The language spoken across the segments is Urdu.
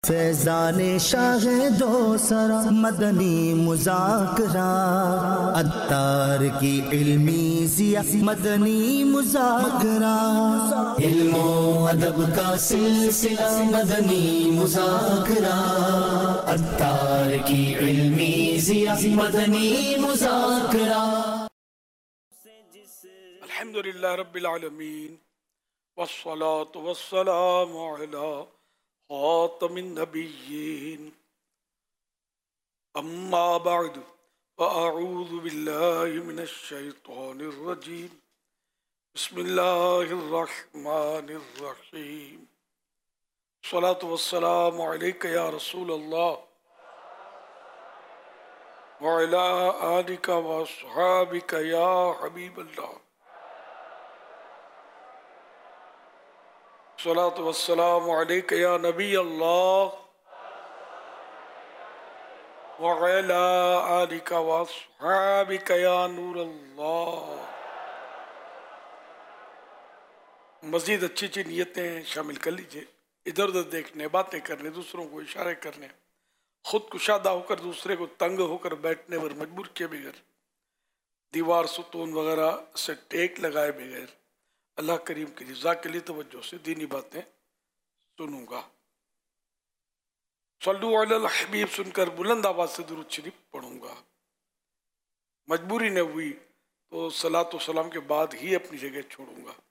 فیضان شاہ دو سرا مدنی مذاکرہ، عطار کی علمی ضیاء مدنی مذاکرہ، علم و ادب کا سلسلہ مدنی مذاکرہ، عطار کی علمی ضیاء مدنی مذاکرہ۔ الحمدللہ رب العالمین والصلاة والسلام علی خاتم النبیین، اما بعد فاعوذ باللہ من الشیطان الرجیم، بسم اللہ الرحمن الرحیم، الصلاة والسلام علیک یا رسول اللہ وعلی آلک واصحابک یا حبیب اللہ، الصلاة والسلام علیک یا نبی اللہ وعلی آلک واصحابک یا نور اللہ۔ مزید اچھی اچھی نیتیں شامل کر لیجئے، ادھر ادھر دیکھنے، باتیں کرنے، دوسروں کو اشارے کرنے، خود کشادہ ہو کر دوسرے کو تنگ ہو کر بیٹھنے پر مجبور کیے بغیر، دیوار ستون وغیرہ سے ٹیک لگائے بغیر اللہ کریم کی رضا کے لیے توجہ سے دینی باتیں سنوں گا۔ صلو علی الحبیب سن کر بلند آواز سے درود شریف پڑھوں گا، مجبوری نہ ہوئی تو صلاۃ و سلام کے بعد ہی اپنی جگہ چھوڑوں گا،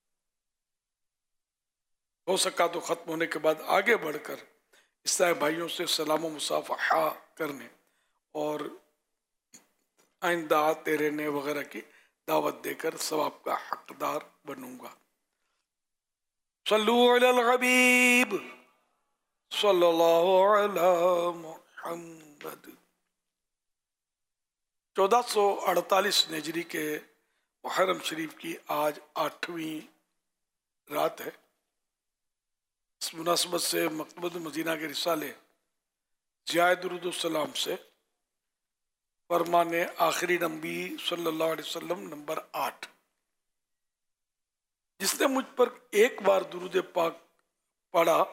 ہو سکا تو ختم ہونے کے بعد آگے بڑھ کر عیسائی بھائیوں سے سلام و مصافحہ کرنے اور آئندہ آتے رہنے وغیرہ کی دعوت دے کر ثواب کا حقدار بنوں گا۔ صلو علی الحبیب صلی اللہ علی محمد۔ 1448 ہجری کے محرم شریف کی آج 8ویں رات ہے۔ اس مناسبت سے مکتبۃ المدینہ کے رسالے ضیاء درود السلام سے فرمان آخری نبی صلی اللہ علیہ وسلم نمبر 8، جس نے مجھ پر ایک بار درود پاک پڑھا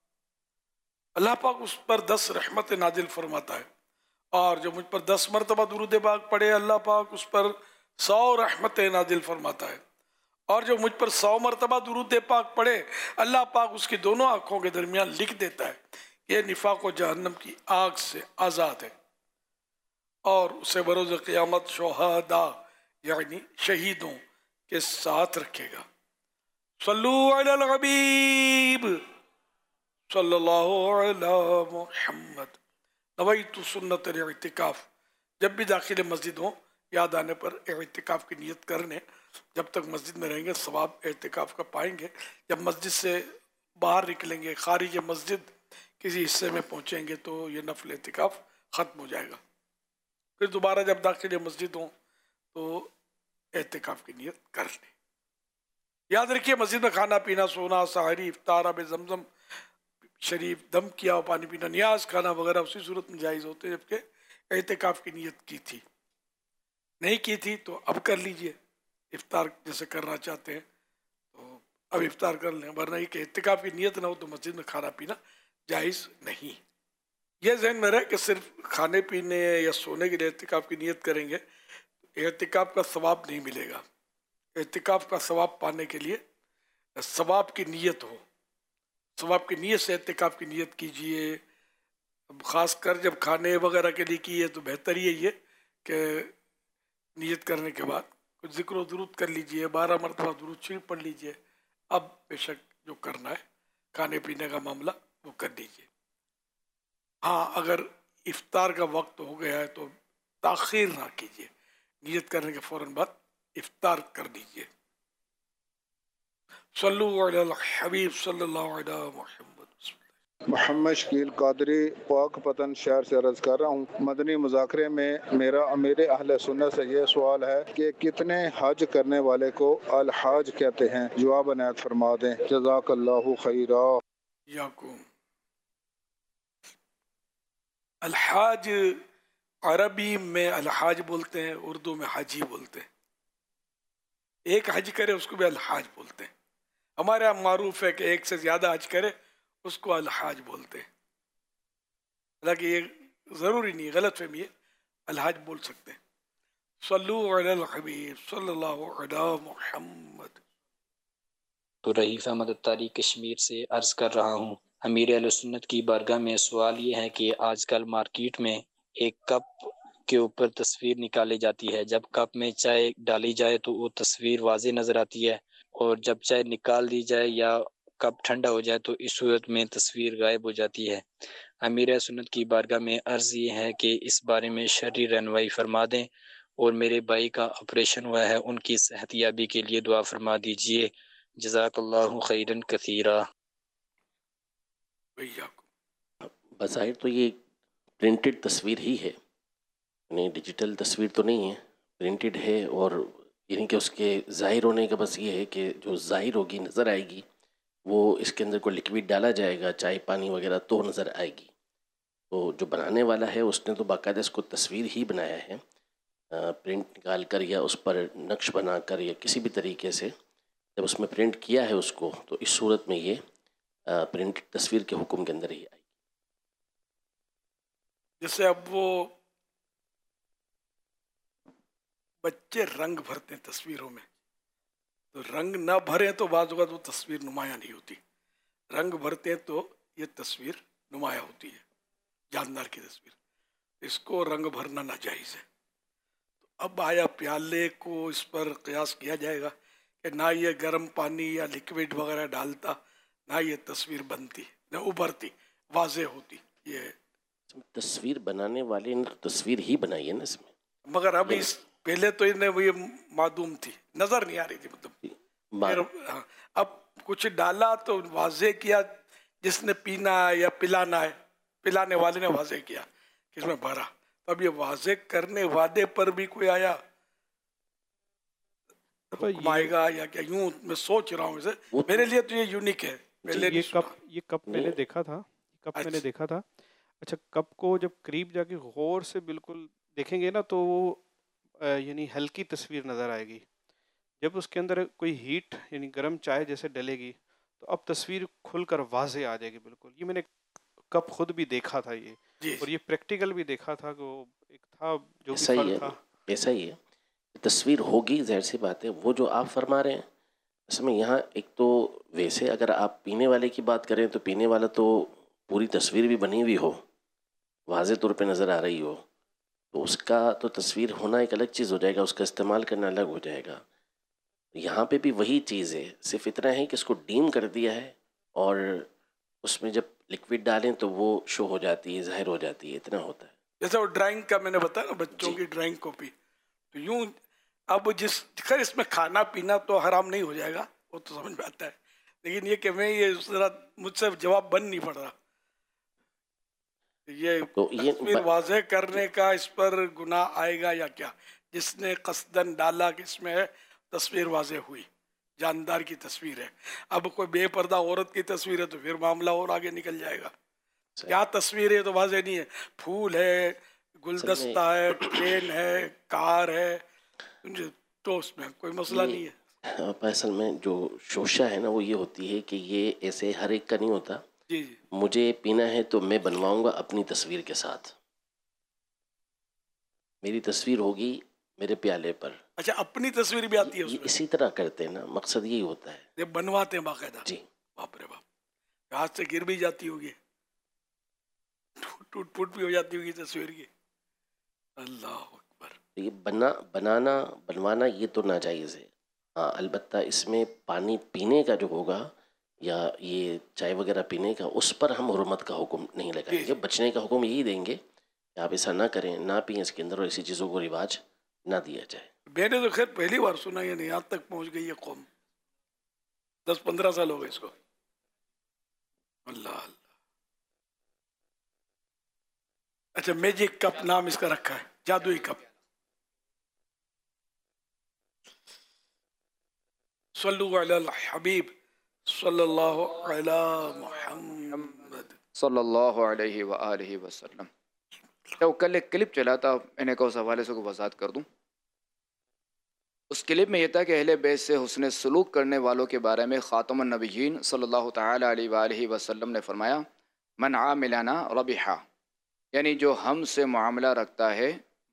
اللہ پاک اس پر 10 رحمت نازل فرماتا ہے، اور جو مجھ پر 10 مرتبہ درود پاک پڑھے اللہ پاک اس پر 100 رحمت نازل فرماتا ہے، اور جو مجھ پر 100 مرتبہ درود پاک پڑھے اللہ پاک اس کی دونوں آنکھوں کے درمیان لکھ دیتا ہے یہ نفاق و جہنم کی آگ سے آزاد ہے، اور اسے بروز قیامت شہداء یعنی شہیدوں کے ساتھ رکھے گا۔ صلو علی الحبیب صلی اللہ علی محمد۔ نویت سنت الاعتکاف، جب بھی داخل مسجد ہوں یاد آنے پر اعتکاف کی نیت کرنے، جب تک مسجد میں رہیں گے ثواب اعتکاف کا پائیں گے، جب مسجد سے باہر نکلیں گے خارج مسجد کسی حصے میں پہنچیں گے تو یہ نفل اعتکاف ختم ہو جائے گا، پھر دوبارہ جب داخل مسجد ہوں تو اعتکاف کی نیت کر لیں۔ یاد رکھیے مسجد میں کھانا پینا، سونا، سحری، افطار، آب زمزم شریف، دم کیا ہوا پانی پینا، نیاز کھانا وغیرہ اسی صورت میں جائز ہوتے ہیں جبکہ اعتکاف کی نیت کی تھی، نہیں کی تھی تو اب کر لیجئے، افطار جیسے کرنا چاہتے ہیں تو اب افطار کر لیں، ورنہ یہ کہ اعتکاف کی نیت نہ ہو تو مسجد میں کھانا پینا جائز نہیں۔ یہ ذہن میں رہے کہ صرف کھانے پینے یا سونے کے لیے اعتکاف کی نیت کریں گے اعتکاف کا ثواب نہیں ملے گا۔ اعتکاف کا ثواب پانے کے لیے ثواب کی نیت ہو، ثواب کی نیت سے اعتکاف کی نیت کیجئے، خاص کر جب کھانے وغیرہ کے لیے کی ہے تو بہتر یہی ہے کہ نیت کرنے کے بعد کچھ ذکر و درود کر لیجئے، 12 مرتبہ درود شریف پڑھ لیجئے، اب بے شک جو کرنا ہے کھانے پینے کا معاملہ وہ کر لیجئے۔ ہاں اگر افطار کا وقت ہو گیا ہے تو تاخیر نہ کیجیے، نیت کرنے کے فوراً بعد افطار کر لیجیے۔ صلو علی الحبیب صلی اللہ علیہ محمد۔ محمد شکیل قادری پاک پتن شہر سے عرض کر رہا ہوں، مدنی مذاکرے میں میرے اہل سنت سے یہ سوال ہے کہ کتنے حج کرنے والے کو الحاج کہتے ہیں؟ جواب عنایت فرما دیں، جزاک اللہ خیرا۔ یاکم الحاج عربی میں الحاج بولتے ہیں، اردو میں حاجی بولتے ہیں، ایک حج کرے اس کو بھی الحاج بولتے ہیں۔ ہمارے یہاں معروف ہے کہ ایک سے زیادہ حج کرے اس کو الحاج بولتے ہیں۔ حالانکہ یہ ضروری نہیں، غلط فہمی ہے، الحاج بول سکتے ہیں۔ صلو علی الحبیب صلی اللہ علی محمد۔ تو رئیس احمد اتاری کشمیر سے عرض کر رہا ہوں، امیر اہل سنت کی بارگاہ میں سوال یہ ہے کہ آج کل مارکیٹ میں ایک کپ کے اوپر تصویر نکالی جاتی ہے، جب کپ میں چائے ڈالی جائے تو وہ تصویر واضح نظر آتی ہے، اور جب چائے نکال دی جائے یا کپ ٹھنڈا ہو جائے تو اس صورت میں تصویر غائب ہو جاتی ہے۔ امیر اہل سنت کی بارگاہ میں عرض یہ ہے کہ اس بارے میں شرعی رہنمائی فرما دیں، اور میرے بھائی کا آپریشن ہوا ہے، ان کی صحت یابی کے لیے دعا فرما دیجیے، جزاک اللہ خیرا کثیرا۔ بظاہر تو یہ پرنٹڈ تصویر ہی ہے، یعنی ڈیجیٹل تصویر تو نہیں ہے، پرنٹڈ ہے، اور یعنی کہ اس کے ظاہر ہونے کا بس یہ ہے کہ جو ظاہر ہوگی نظر آئے گی، وہ اس کے اندر کوئی لکوڈ ڈالا جائے گا، چائے پانی وغیرہ، تو نظر آئے گی۔ تو جو بنانے والا ہے اس نے تو باقاعدہ اس کو تصویر ہی بنایا ہے، پرنٹ نکال کر یا اس پر نقش بنا کر یا کسی بھی طریقے سے جب اس میں پرنٹ کیا ہے اس کو، تو اس صورت میں یہ پرنٹ تصویر کے حکم کے اندر ہی آئے گی۔ جیسے اب وہ بچے رنگ بھرتے ہیں تصویروں میں، تو رنگ نہ بھریں تو بعض اوقات وہ تصویر نمایاں نہیں ہوتی، رنگ بھرتے ہیں تو یہ تصویر نمایاں ہوتی ہے، جاندار کی تصویر، اس کو رنگ بھرنا ناجائز ہے۔ تو اب آیا پیالے کو اس پر قیاس کیا جائے گا کہ نہ یہ گرم پانی یا لکوڈ وغیرہ ڈالتا، نہ یہ تصویر بنتی، نہ ابھرتی، واضح ہوتی، یہ تصویر بنانے والے نے تصویر ہی بنائی ہے نا اس میں، مگر اب اس پہلے تو انہیں وہ معدوم تھی، نظر نہیں آ رہی تھی، مطلب پھر اب کچھ ڈالا تو واضح کیا، جس نے پینا ہے یا پلانا ہے، پلانے والے نے واضح کیا کہ اس میں بھرا، تو اب یہ واضح کرنے والے پر بھی کوئی آیا حکم آئے گا یا کیا؟ یوں میں سوچ رہا ہوں، اسے میرے لیے تو یہ یونیک ہے، پہلے یہ کپ میں نے دیکھا تھا، میں نے دیکھا تھا۔ اچھا، کپ کو جب قریب جا کے غور سے بالکل دیکھیں گے نا تو وہ یعنی ہلکی تصویر نظر آئے گی، جب اس کے اندر کوئی ہیٹ یعنی گرم چائے جیسے ڈلے گی تو اب تصویر کھل کر واضح آ جائے گی بالکل۔ یہ میں نے کپ خود بھی دیکھا تھا یہ، اور یہ پریکٹیکل بھی دیکھا تھا کہ وہ ایک تھا جو بھی پھل تھا۔ ایسا ہی ہے، تصویر ہوگی، ظاہر سی بات ہے۔ وہ جو آپ فرما رہے ہیں اس میں یہاں ایک تو ویسے اگر آپ پینے والے کی بات کریں تو پینے والا تو پوری تصویر بھی بنی ہوئی ہو، واضح طور پہ نظر آ رہی ہو، تو اس کا تو تصویر ہونا ایک الگ چیز ہو جائے گا، اس کا استعمال کرنا الگ ہو جائے گا۔ یہاں پہ بھی وہی چیز ہے، صرف اتنا ہے کہ اس کو ڈیم کر دیا ہے، اور اس میں جب لکوڈ ڈالیں تو وہ شو ہو جاتی ہے، ظاہر ہو جاتی ہے، اتنا ہوتا ہے۔ جیسے وہ ڈرائنگ کا میں نے بتایا نا، بچوں کی ڈرائنگ کاپی، تو یوں اب خیر اس میں کھانا پینا تو حرام نہیں ہو جائے گا، وہ تو سمجھ میں آتا ہے، لیکن یہ کہ میں یہ ذرا مجھ سے جواب بن نہیں پڑ رہا، یہ تصویر واضح کرنے کا اس پر گناہ آئے گا یا کیا؟ جس نے قصدن ڈالا کہ اس میں تصویر واضح ہوئی، جاندار کی تصویر ہے، اب کوئی بے پردہ عورت کی تصویر ہے تو پھر معاملہ اور آگے نکل جائے گا۔ کیا تصویر ہے تو واضح نہیں ہے، پھول ہے، گلدستہ ہے، ٹرین ہے، کار ہے، تو اس میں کوئی مسئلہ نہیں ہے۔ اصل میں جو شوشہ ہے نا وہ یہ ہوتی ہے کہ یہ ایسے ہر ایک کا نہیں ہوتا۔ جی مجھے پینا ہے تو میں بنواؤں گا اپنی تصویر کے ساتھ، میری تصویر ہوگی میرے پیالے پر۔ اچھا، اپنی تصویر بھی آتی ہے اس میں؟ اسی طرح کرتے ہیں نا، مقصد یہی ہوتا ہے، یہ بنواتے ہیں باقاعدہ؟ جی۔ باپ رے باپ، ہاتھ سے گر بھی جاتی ہوگی، ٹوٹ پھوٹ بھی ہو جاتی ہوگی تصویر کی، اللہ اکبر۔ یہ بنوانا یہ تو ناجائز ہے۔ ہاں، البتہ اس میں پانی پینے کا جو ہوگا یا یہ چائے وغیرہ پینے کا، اس پر ہم حرمت کا حکم نہیں لگائیں گے، بچنے کا حکم یہی دیں گے کہ آپ ایسا نہ کریں، نہ پئیں اس کے اندر، اور ایسی چیزوں کو رواج نہ دیا جائے۔ میں نے تو خیر پہلی بار سنا، یہ یہاں تک پہنچ گئی ہے قوم، 10-15 سال ہو گئے اس کو، اللہ اللہ۔ اچھا، میجک کپ نام اس کا رکھا ہے، جادوئی کپ۔ صلو علی الحبیب صلی اللہ علی محمد صلی اللہ علیہ وآلہ وسلم۔ تو کل ایک کلپ چلا تھا، میں نے کہا اس حوالے سے کو وضاحت کر دوں۔ اس کلپ میں یہ تھا کہ اہل بیت سے حسن سلوک کرنے والوں کے بارے میں خاتم النبیین صلی اللہ تعالی علیہ وآلہ وسلم نے فرمایا، من عاملنا ربحا، یعنی جو ہم سے معاملہ رکھتا ہے،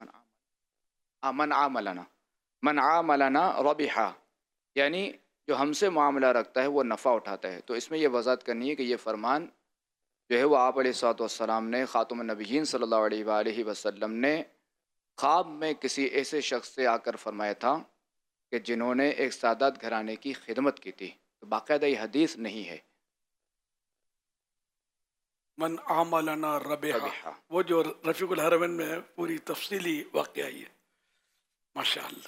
من عاملنا ربحا، یعنی جو ہم سے معاملہ رکھتا ہے وہ نفع اٹھاتا ہے۔ تو اس میں یہ وضاحت کرنی ہے کہ یہ فرمان جو ہے وہ آپ علیہ الصلوۃ والسلام نے، خاتم النبیین صلی اللہ علیہ وآلہ وسلم نے خواب میں کسی ایسے شخص سے آ کر فرمایا تھا کہ جنہوں نے ایک سادات گھرانے کی خدمت کی تھی۔ تو باقاعدہ یہ حدیث نہیں ہے۔ من عاملنا ربحا، وہ جو رفیق الحرمین میں پوری تفصیلی واقعہ ہے، ماشاء اللہ۔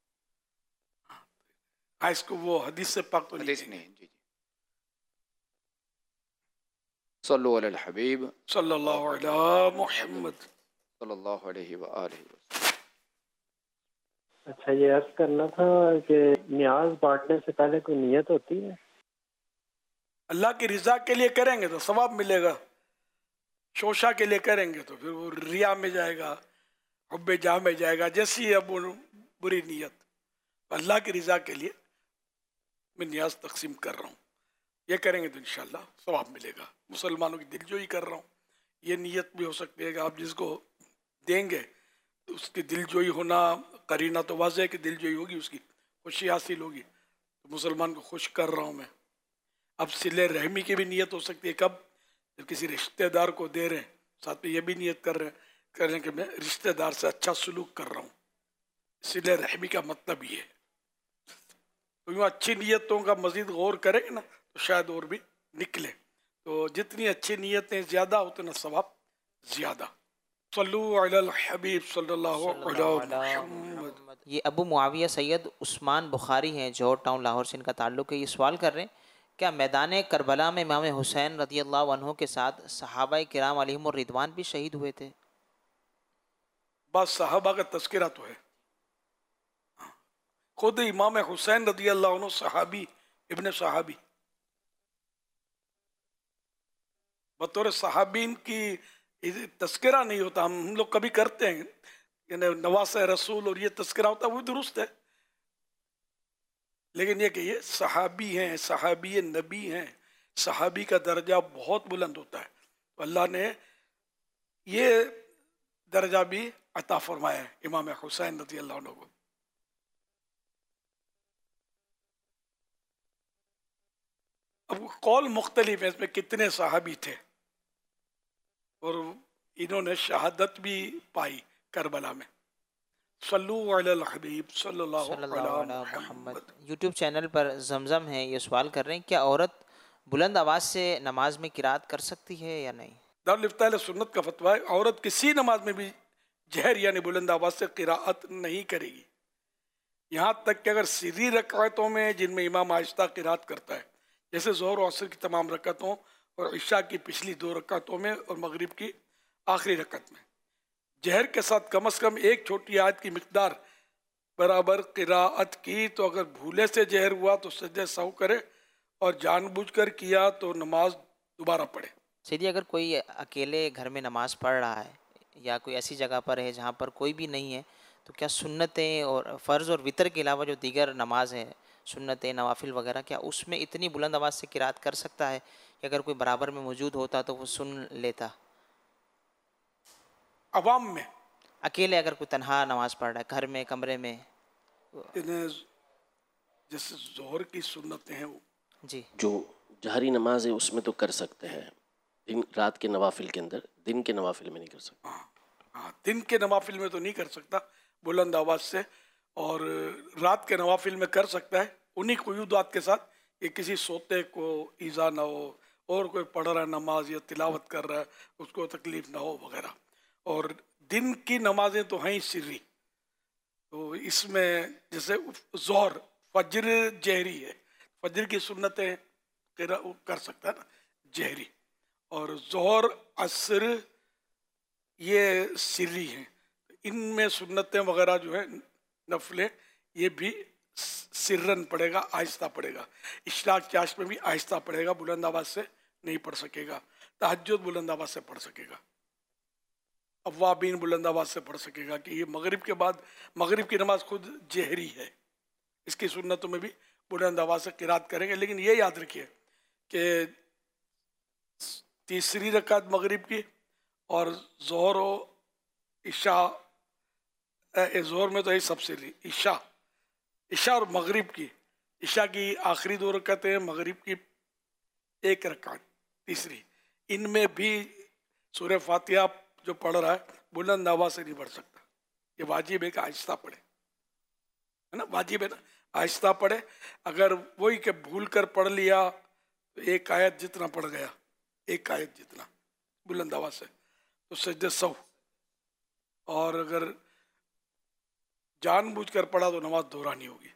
اس کو وہ حدیث سے پاک تو حدیث نہیں۔ نہیں، جی۔ صلو علی الحبیب صلی اللہ علیہ محمد صلی اللہ علیہ وآلہ وسلم۔ اچھا، یہ عرض کرنا تھا کہ نیاز بانٹنے سے پہلے کوئی نیت ہوتی ہے؟ اللہ کی رضا کے لیے کریں گے تو ثواب ملے گا، شوشا کے لیے کریں گے تو پھر وہ ریا میں جائے گا، حب جاہ میں جائے گا، جیسی اب بری نیت۔ اللہ کی رضا کے لیے میں نیاز تقسیم کر رہا ہوں، یہ کریں گے تو انشاءاللہ ثواب ملے گا۔ مسلمانوں کی دلجوئی کر رہا ہوں، یہ نیت بھی ہو سکتی ہے کہ آپ جس کو دیں گے تو اس کی دلجوئی ہونا، قرینہ تو واضح ہے کہ دلجوئی ہوگی، اس کی خوشی حاصل ہوگی، تو مسلمان کو خوش کر رہا ہوں میں۔ اب صلہ رحمی کی بھی نیت ہو سکتی ہے، کب؟ جب کسی رشتہ دار کو دے رہے ہیں، ساتھ میں یہ بھی نیت کر رہے ہیں کہ میں رشتہ دار سے اچھا سلوک کر رہا ہوں۔ صلہ رحمی کا مطلب یہ ہے۔ تو یوں اچھی نیتوں کا مزید غور کریں گے نا تو شاید اور بھی نکلے۔ تو جتنی اچھی نیتیں زیادہ اتنا ثواب زیادہ۔ صلو علی الحبیب صلی اللہ علیہ محمد۔ یہ ابو معاویہ سید عثمان بخاری ہیں، جوہر ٹاؤن لاہور سے ان کا تعلق ہے۔ یہ سوال کر رہے ہیں کیا میدان کربلا میں امام حسین رضی اللہ عنہ کے ساتھ صحابہ کرام علیہم الرضوان بھی شہید ہوئے تھے؟ بس صحابہ کا تذکرہ تو ہے، خود امام حسین رضی اللہ عنہ صحابی، ابن صحابی، بطور صحابین کی تذکرہ نہیں ہوتا۔ ہم لوگ کبھی کرتے ہیں یعنی نواسہ رسول اور یہ تذکرہ ہوتا ہے، وہ درست ہے، لیکن یہ کہ یہ صحابی ہیں، صحابی نبی ہیں، صحابی کا درجہ بہت بلند ہوتا ہے، تو اللہ نے یہ درجہ بھی عطا فرمایا ہے امام حسین رضی اللہ عنہ کو۔ اب قول مختلف ہے اس میں کتنے صحابی تھے، اور انہوں نے شہادت بھی پائی کربلا میں۔ صلو علی الحبیب صلی اللہ علیہ محمد۔ یوٹیوب چینل پر زمزم ہیں، یہ سوال کر رہے ہیں کیا عورت بلند آواز سے نماز میں قرات کر سکتی ہے یا نہیں؟ دارالفتہ اہل سنت کا فتویٰ ہے عورت کسی نماز میں بھی جہر یعنی بلند آواز سے قراءت نہیں کرے گی، یہاں تک کہ اگر سری رکعتوں میں جن میں امام آہستہ قراءت کرتا ہے، جیسے ظہر و عصر کی تمام رکعتوں اور عشاء کی پچھلی 2 رکعتوں میں اور مغرب کی آخری رکعت میں، جہر کے ساتھ کم از کم ایک چھوٹی آیت کی مقدار برابر قراءت کی، تو اگر بھولے سے جہر ہوا تو سجدہ سہو کرے، اور جان بوجھ کر کیا تو نماز دوبارہ پڑھے۔ سیدھی اگر کوئی اکیلے گھر میں نماز پڑھ رہا ہے یا کوئی ایسی جگہ پر ہے جہاں پر کوئی بھی نہیں ہے، تو کیا سنتیں اور فرض اور وتر کے علاوہ جو دیگر نماز ہے، سنتیں نوافل وغیرہ، کیا اس میں اتنی بلند آواز سے قرات کر سکتا ہے کہ اگر کوئی برابر میں موجود ہوتا تو وہ سن لیتا؟ عوام میں اکیلے اگر کوئی تنہا نماز پڑھ رہا ہے گھر میں کمرے میں، جیسے ظہر کی سنتیں ہیں، جی جو جہری نماز ہے اس میں تو کر سکتے ہیں، دن رات کے نوافل کے اندر، دن کے نوافل میں نہیں کر سکتے۔ ہاں دن کے نوافل میں تو نہیں کر سکتا بلند آواز سے، اور رات کے نوافل میں کر سکتا ہے انہی قیودات کے ساتھ کہ کسی سوتے کو ایذا نہ ہو، اور کوئی پڑھ رہا ہے نماز یا تلاوت کر رہا ہے اس کو تکلیف نہ ہو وغیرہ۔ اور دن کی نمازیں تو ہیں ہی سری، تو اس میں جیسے ظہر فجر جہری ہے، فجر کی سنتیں کر سکتا ہے نا جہری، اور ظہر عصر یہ سری ہیں، ان میں سنتیں وغیرہ جو ہیں نفلیں یہ بھی سرن پڑھے گا، آہستہ پڑھے گا۔ اشراق چاشت میں بھی آہستہ پڑھے گا، بلند آواز سے نہیں پڑھ سکے گا۔ تہجد بلند آواز سے پڑھ سکے گا، اوابین بلند آواز سے پڑھ سکے گا، کہ یہ مغرب کے بعد مغرب کی نماز خود جہری ہے، اس کی سنتوں میں بھی بلند آواز سے قرات کریں گے۔ لیکن یہ یاد رکھیے کہ تیسری رکعت مغرب کی اور ظہر و عشاء، ظہر میں تو یہی سب سے لی، عشاء اور مغرب کی، عشاء کی آخری 2 رکعتیں، مغرب کی 1 رکعت تیسری، ان میں بھی سورہ فاتحہ جو پڑھ رہا ہے بلند آواز سے نہیں پڑھ سکتا، یہ واجب ہے کہ آہستہ پڑھے، ہے نا، واجب ہے نا، آہستہ پڑھے. اگر وہی کہ بھول کر پڑھ لیا تو 1 آیت جتنا پڑھ گیا، 1 آیت جتنا بلند آواز سے، تو سجدہ سہو. اور اگر جان بوجھ کر پڑھا تو نماز دہرانی ہوگی.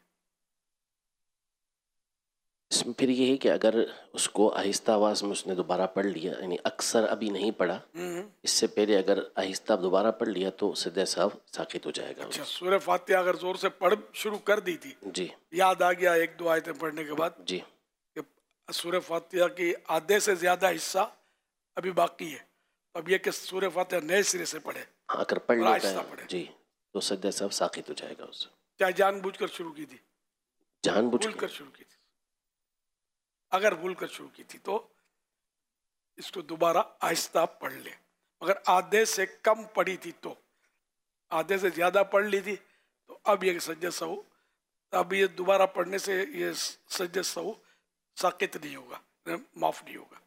اس میں پھر یہ ہے کہ اگر اس کو آہستہ آواز میں اس نے دوبارہ پڑھ لیا، یعنی اکثر ابھی نہیں پڑھا، اس سے پہلے اگر آہستہ دوبارہ پڑھ لیا تو سجدہ سہو ساقط ہو جائے گا. اچھا، سورہ فاتحہ اگر زور سے پڑھ شروع کر دی تھی، جی، یاد آ گیا 1-2 آیتیں پڑھنے کے بعد جی، کہ سورہ فاتحہ کی آدھے سے زیادہ حصہ ابھی باقی ہے، اب یہ کہ سورہ فاتحہ نئے سرے سے پڑھے، اگر پڑھ لیتا آہستہ ہے پڑھے، جی تو سجدہ سہو ساقط ہو جائے گا. اس چاہے جان بوجھ کر شروع کی تھی، جان بوجھ بھول کر شروع کی تھی، اگر بھول کر شروع کی تھی تو اس کو دوبارہ آہستہ پڑھ لے. اگر آدھے سے کم پڑھی تھی تو، آدھے سے زیادہ پڑھ لی تھی تو اب یہ سجدہ سہو، اب یہ دوبارہ پڑھنے سے یہ سجدہ سہو ساقط نہیں ہوگا، معاف نہیں ہوگا.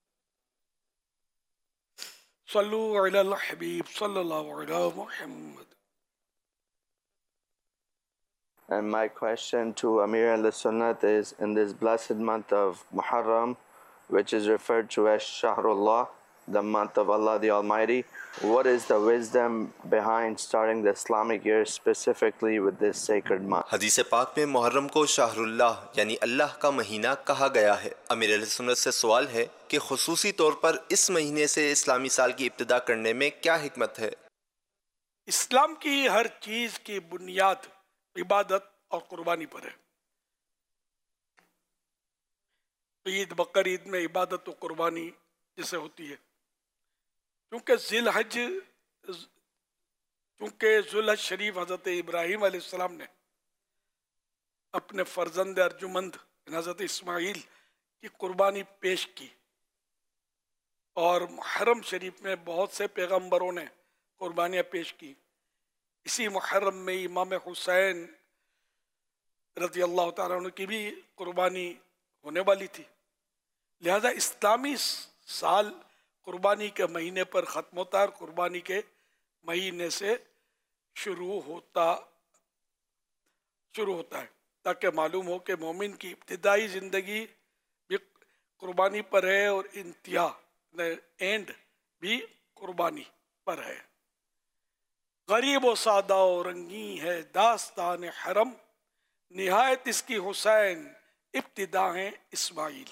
صلو علی الحبیب صلی اللہ علیہ محمد. And my question to Amir al-Sunnat is, in this blessed month of Muharram, which is referred to as Shahrullah, the month of Allah the Almighty, what is the wisdom behind starting the Islamic year specifically with this sacred month? حدیث پاک میں محرم کو شہر اللہ یعنی اللہ کا مہینہ کہا گیا ہے. امیر علیہ سنت سے سوال ہے کہ خصوصی طور پر اس مہینے سے اسلامی سال کی ابتدا کرنے میں کیا حکمت ہے؟ اسلام کی ہر چیز کی بنیاد عبادت اور قربانی پر ہے. عید بقر عید میں عبادت و قربانی جسے ہوتی ہے، کیونکہ ذو الحج شریف حضرت ابراہیم علیہ السلام نے اپنے فرزند ارجمند حضرت اسماعیل کی قربانی پیش کی، اور محرم شریف میں بہت سے پیغمبروں نے قربانیاں پیش کی. اسی محرم میں امام حسین رضی اللہ تعالیٰ عنہ کی بھی قربانی ہونے والی تھی. لہذا اسلامی سال قربانی کے مہینے پر ختم ہوتا ہے اور قربانی کے مہینے سے شروع ہوتا ہے، تاکہ معلوم ہو کہ مومن کی ابتدائی زندگی بھی قربانی پر ہے اور انتہا اینڈ بھی قربانی پر ہے. غریب و سادہ و رنگین ہے داستان حرم، نہایت اس کی حسین ابتدا ہیں اسماعیل.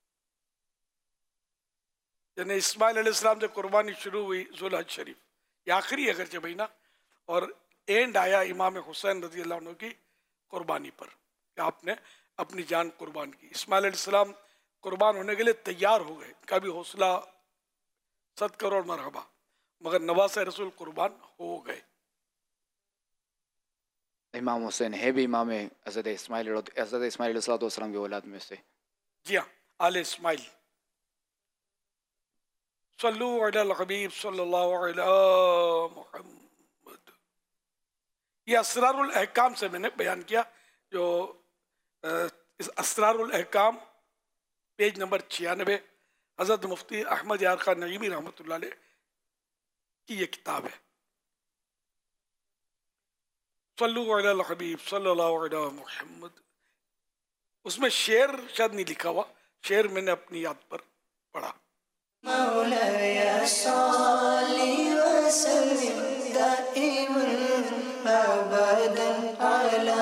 یعنی اسماعیل علیہ السلام سے قربانی شروع ہوئی ذو الحج شریف، یہ آخری اگرچہ مہینہ، اور اینڈ آیا امام حسین رضی اللہ عنہ کی قربانی پر کہ آپ نے اپنی جان قربان کی. اسماعیل علیہ السلام قربان ہونے کے لیے تیار ہو گئے، کبھی حوصلہ 100 کروڑ مرحبا، مگر نواز رسول قربان ہو گئے. امام حسین ہے بھی امام حضرت اسماعیل علیہ السلام کی اولاد میں سے. جی ہاں، آل اسماعیل. صلو علی الحبیب صلی اللہ علیہ محمد. یہ اسرار الاحکام سے میں نے بیان کیا، جو اسرار الاحکام پیج نمبر 96 حضرت مفتی احمد یار خان نعیمی رحمۃ اللہ علیہ کی یہ کتاب ہے. صلو علی الحبیب صلی اللہ علیہ محمد. اس میں شعر شاید نہیں لکھا ہوا، شعر میں نے اپنی یاد پر پڑھا. مولاي صل وسلم دائما ابدا على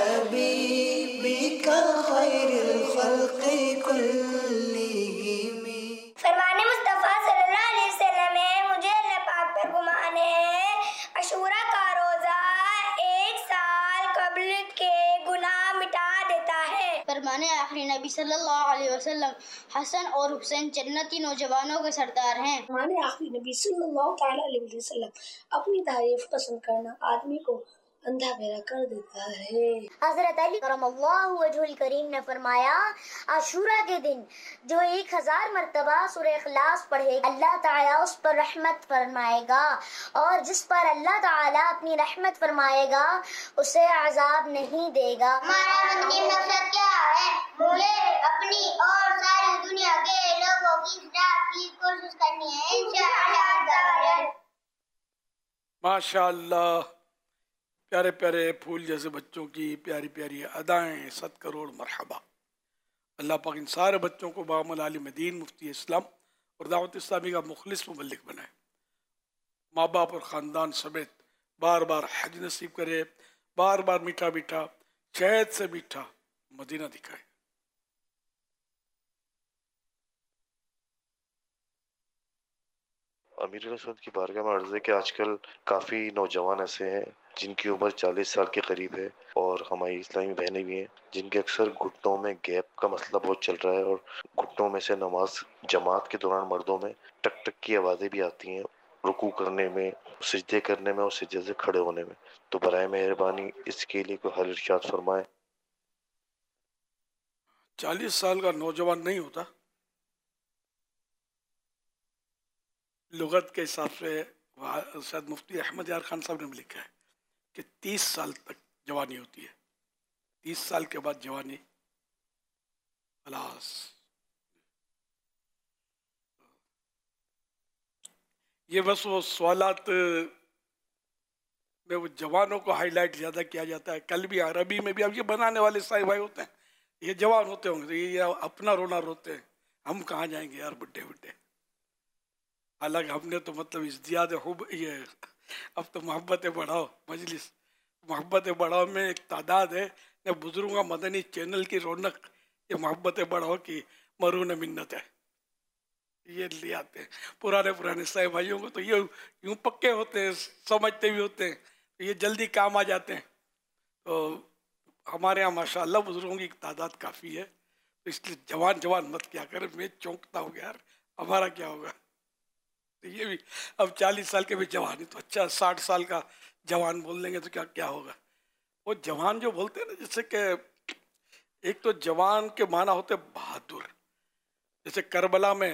حبيبك خير الخلق كلهم. فرمان مصطفیٰ صلی اللہ علیہ وسلم ہے، مجھے اللہ پاک پر گمان ہے عاشورہ کا روزہ 1 سال قبل کے گناہ مٹا دیتا ہے. فرمان آخری نبی صلی اللہ علیہ وسلم، حسن اور حسین جنتی نوجوانوں کے سردار ہیں. فرمان آخری نبی صلی اللہ تعالی علیہ وسلم، اپنی تعریف پسند کرنا آدمی کو اندھا میرا کر دیتا ہے۔ حضرت علی کرم اللہ وجہہ کریم نے فرمایا عاشورہ کے دن جو 1000 مرتبہ سورہ اخلاص پڑھے اللہ تعالیٰ اس پر رحمت فرمائے گا، اور جس پر اللہ تعالیٰ اپنی رحمت فرمائے گا اسے عذاب نہیں دے گا۔ ہمارا مدنی مقصد کیا ہے؟ مجھے اپنی اور ساری دنیا کے لوگوں کی اصلاح کی کوشش کرنی ہے انشاءاللہ۔ ماشاء اللہ، پیارے پیارے پھول جیسے بچوں کی پیاری پیاری ادائیں، 100 کروڑ مرحبا۔ اللہ پاک ان سارے بچوں کو بامل عالم دین، مفتی اسلام اور دعوت اسلامی کا مخلص مبلغ بنائے، ماں باپ اور خاندان سمیت بار بار حج نصیب کرے، بار بار میٹھا میٹھا شہد سے میٹھا مدینہ دکھائے۔ امیر علیہ سنت کی بارگاہ میں عرض ہے کہ آج کل کافی نوجوان ایسے ہیں جن کی عمر 40 سال کے قریب ہے، اور ہماری اسلامی بہنیں بھی ہیں جن کے اکثر گھٹنوں میں گیپ کا مسئلہ بہت چل رہا ہے، اور گھٹنوں میں سے نماز جماعت کے دوران مردوں میں ٹک ٹک کی آوازیں بھی آتی ہیں، رکوع کرنے میں، سجدے کرنے میں اور سجدے سے کھڑے ہونے میں۔ تو برائے مہربانی اس کے لیے کوئی حل ارشاد فرمائیں۔ 40 سال کا نوجوان نہیں ہوتا، لغت کے حساب سے شاید مفتی احمد یار خان صاحب نے لکھا ہے کہ 30 سال تک جوانی ہوتی ہے، 30 سال کے بعد جوانی خلاص۔ یہ بس وہ سوالات میں وہ جوانوں کو ہائی لائٹ زیادہ کیا جاتا ہے۔ کل بھی عربی میں بھی اب یہ بنانے والے صاحب بھائی ہوتے ہیں، یہ جوان ہوتے ہوں گے، یہ اپنا رونا روتے ہیں، ہم کہاں جائیں گے یار بڈھے بڈھے۔ حالانکہ ہم نے تو مطلب ازدیاد حب، یہ اب تو محبت بڑھاؤ مجلس، محبت بڑھاؤ میں ایک تعداد ہے، یہ بزرگوں مدنی چینل کی رونق، یہ محبت بڑھاؤ کی مرون منت ہے، یہ لے آتے ہیں پرانے صاحب بھائیوں کو، تو یہ یوں پکے ہوتے ہیں، سمجھتے بھی ہوتے ہیں، یہ جلدی کام آ جاتے ہیں۔ تو ہمارے یہاں ماشاءاللہ بزرگوں کی تعداد کافی ہے، تو اس لیے جوان مت کیا کرے، میں چونکتا ہوں یار ہمارا کیا ہوگا۔ تو یہ بھی اب 40 سال کے بھی جوان ہے تو اچھا، 60 سال کا جوان بول دیں گے تو کیا ہوگا۔ وہ جوان جو بولتے ہیں نا، جیسے کہ ایک تو جوان کے معنی ہوتے بہادر، جیسے کربلا میں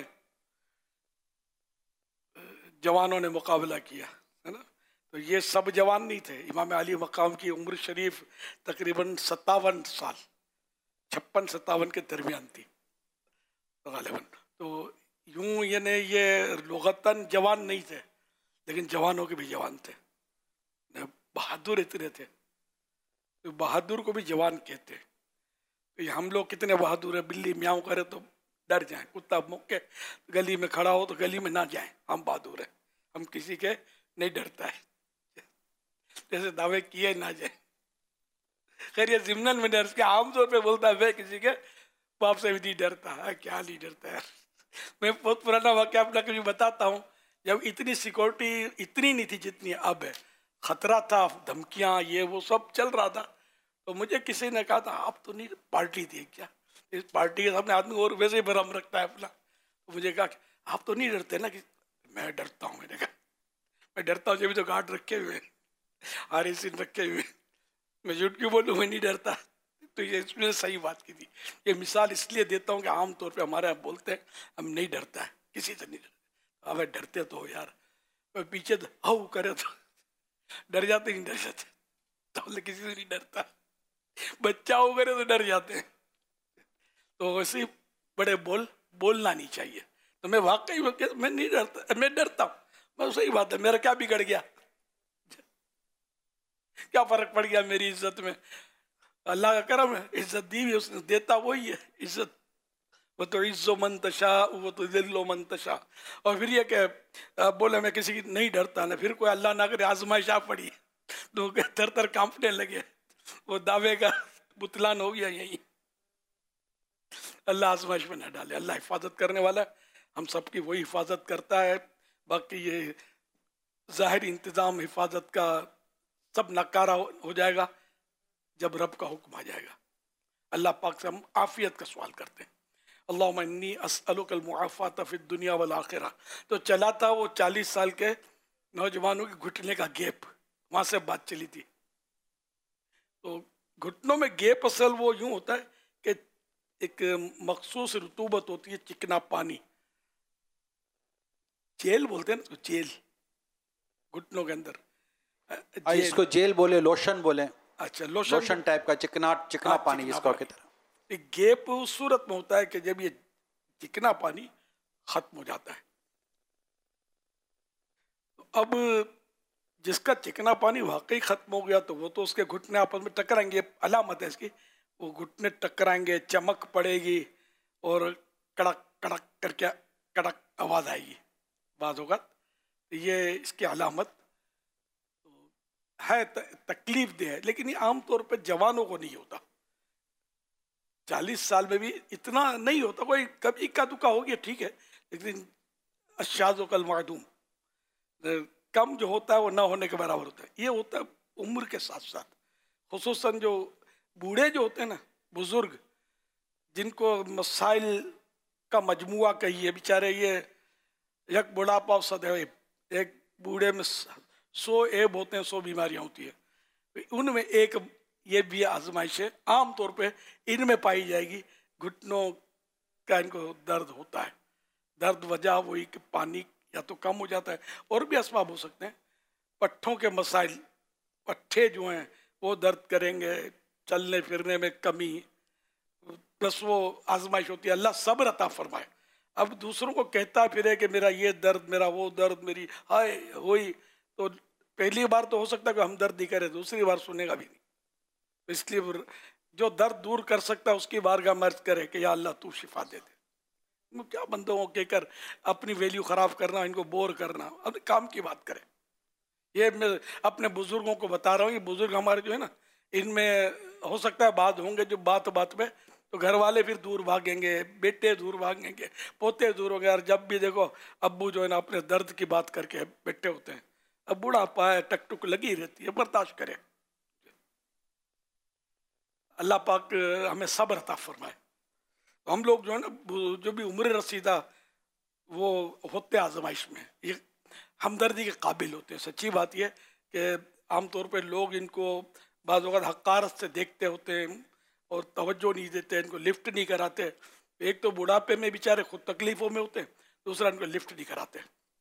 جوانوں نے مقابلہ کیا ہے نا، تو یہ سب جوان نہیں تھے۔ امام علی مقام کی عمر شریف تقریباً 57 سال، 56-57 کے درمیان تھی غالباً۔ تو یوں یعنی یہ لغتاً جوان نہیں تھے، لیکن جوانوں کے بھی جوان تھے، بہادر اتنے تھے، تو بہادر کو بھی جوان کہتے ہیں۔ تو یہ ہم لوگ کتنے بہادر ہیں، بلی میاؤں کرے تو ڈر جائیں، کتا موقع گلی میں کھڑا ہو تو گلی میں نہ جائیں، ہم بہادر ہیں، ہم کسی کے نہیں ڈرتا ہے، جیسے دعوے کیے نہ جائیں۔ خیر یہ ضمناً میں ڈر کے عام طور پہ بولتا ہے، میں کسی کے باپ سے بھی نہیں ڈرتا ہے، کیا نہیں ڈرتا ہے۔ میں بہت پرانا واقعہ اپنا کبھی بتاتا ہوں، جب اتنی سیکورٹی اتنی نہیں تھی جتنی اب ہے، خطرہ تھا، دھمکیاں یہ وہ سب چل رہا تھا، تو مجھے کسی نے کہا تھا آپ تو نہیں پارٹی تھی کیا، اس پارٹی کے سامنے آدمی اور ویسے ہی برہم رکھتا ہے اپنا، تو مجھے کہا کہ آپ تو نہیں ڈرتے نا، کہ میں ڈرتا ہوں، میں نے کہا میں ڈرتا ہوں، جبھی تو گارڈ رکھے ہوئے RSN رکھے ہوئے، میں جھوٹ کیوں بولوں، میں نہیں ڈرتا۔ تو یہ اس میں صحیح بات کی تھی، یہ مثال اس لیے دیتا ہوں کہ عام طور پہ ہمارے یہاں بولتے ہیں ہم نہیں ڈرتا ہے، کسی سے نہیں ڈرتا، اب ڈرتے تو ہو یار، پیچھے تو ہاؤ کرے تو ڈر جاتے، نہیں ڈر جاتے، تو کسی سے نہیں ڈرتا، بچہ ہو کرے تو ڈر جاتے ہیں، تو ویسے بڑے بولنا نہیں چاہیے۔ تو میں واقعی میں نہیں ڈرتا، میں ڈرتا ہوں، میں صحیح بات ہے، میرا کیا بگڑ گیا، کیا فرق پڑ گیا میری عزت میں، اللہ کا کرم ہے، عزت دی ہوئی اس نے، دیتا وہی ہے عزت، وہ تو عز من تشاء وہ تو ذل من تشاء۔ اور پھر یہ کہ بولے میں کسی کی نہیں ڈرتا نا، پھر کوئی اللہ نہ کرے آزمائش آ پڑی تو تر تر کانپنے لگے، وہ دعوے کا بطلان ہو گیا یہی۔ اللہ آزمائش میں نہ ڈالے، اللہ حفاظت کرنے والا ہے، ہم سب کی وہی حفاظت کرتا ہے، باقی یہ ظاہری انتظام حفاظت کا سب ناکارہ ہو جائے گا جب رب کا حکم آ جائے گا۔ اللہ پاک سے ہم عافیت کا سوال کرتے ہیں، اللہم انی اسألک المعافات فی الدنیا والآخرہ۔ تو چلا تھا وہ 40 سال کے نوجوانوں کے گھٹنے کا گیپ، وہاں سے بات چلی تھی، تو घुटनों में गैप असल वो यूं होता है कि एक मखसूस रुतूबत होती है, चिकना पानी, जेल बोलते हैं ना, जेल घुटनों के अंदर। इसको जेल बोले, लोशन बोले। अच्छा, लोशन टाइप का चिकना पानी जिसको कहते हैं। गैप उस सूरत में होता है कि जब ये चिकना पानी खत्म हो जाता है। तो अब जिसका चिकना पानी वाकई खत्म हो गया तो वो तो उसके घुटने आपस में टकराएंगे, अलामत है इसकी, वो घुटने टकराएंगे, चमक पड़ेगी और कड़क कड़क करके कड़क आवाज आएगी बाज़ औक़ात। ये इसकी अलामत है, तकलीफ दे है, लेकिन ये आमतौर पर जवानों को नहीं होता। 40 साल में भी इतना नहीं होता, कोई कभी इक्का दुक्का हो गया ठीक है, लेकिन अशाज़ कल मादूम, कम जो होता है वो ना होने के बराबर होता है। ये होता है उम्र के साथ साथ, खुसूसन जो बूढ़े जो होते हैं ना, बुजुर्ग, जिनको मसाइल का मजमुआ कहिए, बेचारे ये एक बुढ़ापा सदैव, एक बूढ़े में 100 ऐब होते हैं, 100 बीमारियां होती है, उनमें एक ये भी आजमाइश है, आम तौर पे इनमें पाई जाएगी। घुटनों का इनको दर्द होता है। दर्द वजह वही कि पानी या तो कम हो जाता है, और भी असबाब हो सकते हैं। पट्ठों के मसाइल, पट्ठे जो हैं वो दर्द करेंगे, चलने फिरने में कमी, प्लस वो आजमाइश होती है। अल्लाह सब्र अता फरमाए। अब दूसरों को कहता फिरे कि मेरा ये दर्द, मेरा वो दर्द, मेरी हाय हुई, तो पहली बार तो हो सकता है कि हमदर्दी करे, दूसरी बार सुनेगा भी नहीं। इसलिए जो दर्द दूर कर सकता है उसकी बारगाह में अर्ज करे कि या अल्लाह तू शिफा दे दे। क्या बंदों को कहकर अपनी वैल्यू खराब करना, इनको बोर करना, अपने काम की बात करें। ये मैं अपने बुजुर्गों को बता रहा हूँ, ये बुजुर्ग हमारे जो है ना, इनमें हो सकता है बाद होंगे जो बात में तो घर वाले फिर दूर भागेंगे, बेटे दूर भागेंगे, पोते दूर हो गए। और जब भी देखो अब्बू जो है ना अपने दर्द की बात करके बैठे होते हैं। अब बुढ़ापा है, टक टुक लगी रहती है, बर्दाश्त करें। अल्लाह पाक हमें सब्र अता फरमाए। हम लोग जो है ना, जो भी उम्र रसीदा वो होते आजमाइश में, ये हमदर्दी के काबिल होते हैं। सच्ची बात यह कि आमतौर पर लोग इनको बाज़ वक़्त हक़ारत से देखते होते हैं और तवज्जो नहीं देते, इनको लिफ्ट नहीं कराते। एक तो बुढ़ापे में बेचारे खुद तकलीफ़ों में होते हैं, दूसरा इनको लिफ्ट नहीं कराते।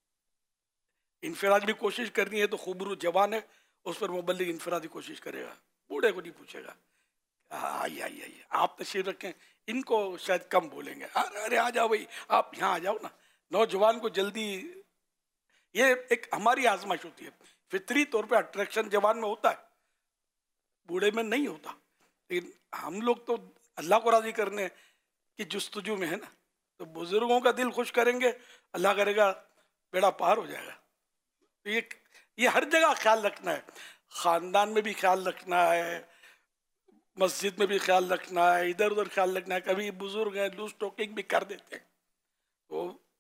इनफराज भी कोशिश करनी है तो खूबरू जवान है, उस पर मुबल्लिग इनफरादी कोशिश करेगा, बूढ़े को नहीं पूछेगा आइए आइए आइए आप तशरीफ रखें। इनको शायद कम बोलेंगे, अरे आ जाओ भाई, आप यहाँ आ जाओ ना। नौजवान को जल्दी, ये एक हमारी आजमाइश होती है। फितरी तौर पे अट्रैक्शन जवान में होता है, बूढ़े में नहीं होता। लेकिन हम लोग तो अल्लाह को राज़ी करने की जुस्तजू में है ना, तो बुजुर्गों का दिल खुश करेंगे, अल्लाह करेगा बेड़ा पार हो जाएगा। तो ये हर जगह ख्याल रखना है, ख़ानदान में भी ख्याल रखना है, मस्जिद में भी ख्याल रखना है, इधर उधर ख्याल रखना है। कभी बुजुर्ग हैं लूज टॉकिंग भी कर देते हैं, तो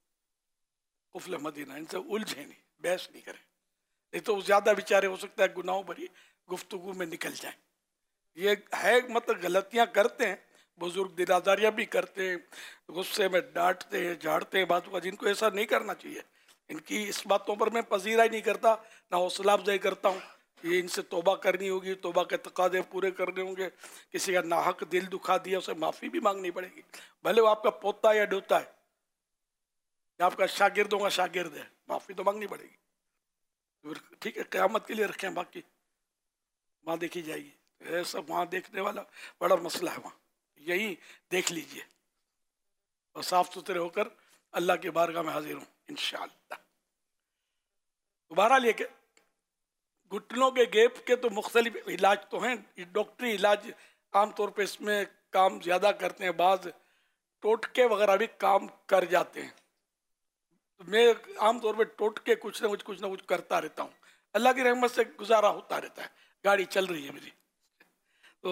कुफल मदीना, इनसे उलझे नहीं, बहस नहीं करें, नहीं तो ज़्यादा बेचारे हो सकता है गुनाहों भरी गुफ्तगू में निकल जाएं। ये है मतलब गलतियां करते हैं बुजुर्ग, दिलादारियाँ भी करते हैं, गुस्से में डांटते हैं, झाड़ते हैं बातों का, जिनको ऐसा नहीं करना चाहिए। इनकी इस बातों पर मैं पजीरा ही नहीं करता, ना हौसला अफजाई करता हूँ। ये इनसे तौबा करनी होगी, तौबा के तकादे पूरे करने होंगे। किसी का नाहक दिल दुखा दिया, उसे माफ़ी भी मांगनी पड़ेगी, भले वो आपका पोता या डोता है या आपका शागिर्दों का शागिर्द है, माफ़ी तो मांगनी पड़ेगी। ठीक है, क़यामत के लिए रखें, बाकी वहाँ देखी जाएगी। ऐसा वहाँ देखने वाला बड़ा मसला है, वहाँ यही देख लीजिए और साफ सुथरे होकर अल्लाह की बारगाह में हाजिर हूँ इंशाअल्लाह। दोबारा लेके घुटनों के गैप के तो मुख्तलिफ इलाज तो हैं, डॉक्टरी इलाज आमतौर पर इसमें काम ज़्यादा करते हैं, बाज़ टोटके वगैरह भी काम कर जाते हैं। तो मैं आमतौर पर टोटके कुछ ना कुछ करता रहता हूँ, अल्लाह की रहमत से गुजारा होता रहता है, गाड़ी चल रही है मेरी। तो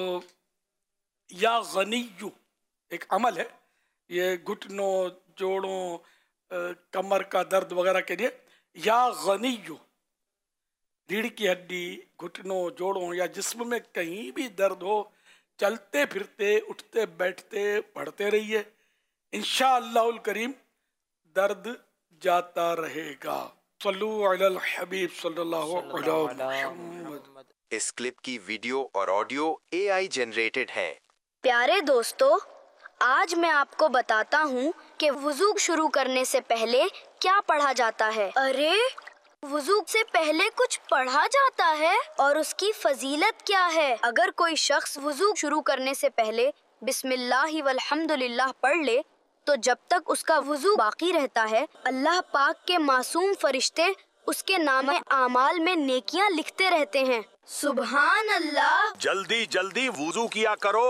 या गनीयु एक अमल है, ये घुटनों, जोड़ों, कमर का दर्द वगैरह के लिए या गनीयु, रीढ़ की हड्डी, घुटनों, जोड़ों या जिस्म में कहीं भी दर्द हो, चलते फिरते, उठते बैठते पढ़ते रहिए, इंशाअल्लाहुल करीम दर्द जाता रहेगा। सल्लु अलल हबीब सल्लल्लाहु अलैहि वसल्लम। इस क्लिप की वीडियो और ऑडियो AI जनरेटेड हैं। प्यारे दोस्तों, आज मैं आपको बताता हूँ कि वुज़ू शुरू करने से पहले क्या पढ़ा जाता है। अरे, वुज़ू से पहले कुछ पढ़ा जाता है और उसकी फजीलत क्या है? अगर कोई शख्स वुज़ू शुरू करने से पहले बिस्मिल्लाहि वल्हम्दुलिल्लाह पढ़ ले तो जब तक उसका वुज़ू बाकी रहता है, अल्लाह पाक के मासूम फरिश्ते उसके नामे आमाल में नेकियां लिखते रहते हैं। सुभान अल्लाह। जल्दी जल्दी वुज़ू किया करो,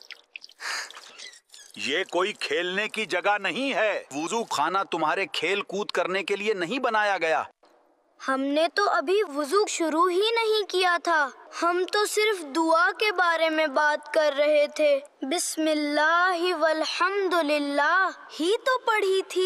ये कोई खेलने की जगह नहीं है। वुज़ू खाना तुम्हारे खेल कूद करने के लिए नहीं बनाया गया। हमने तो अभी वुज़ू शुरू ही नहीं किया था, हम तो सिर्फ दुआ के बारे में बात कर रहे थे। बिस्मिल्लाहि वल्हम्दुलिल्लाह ही तो पढ़ी थी।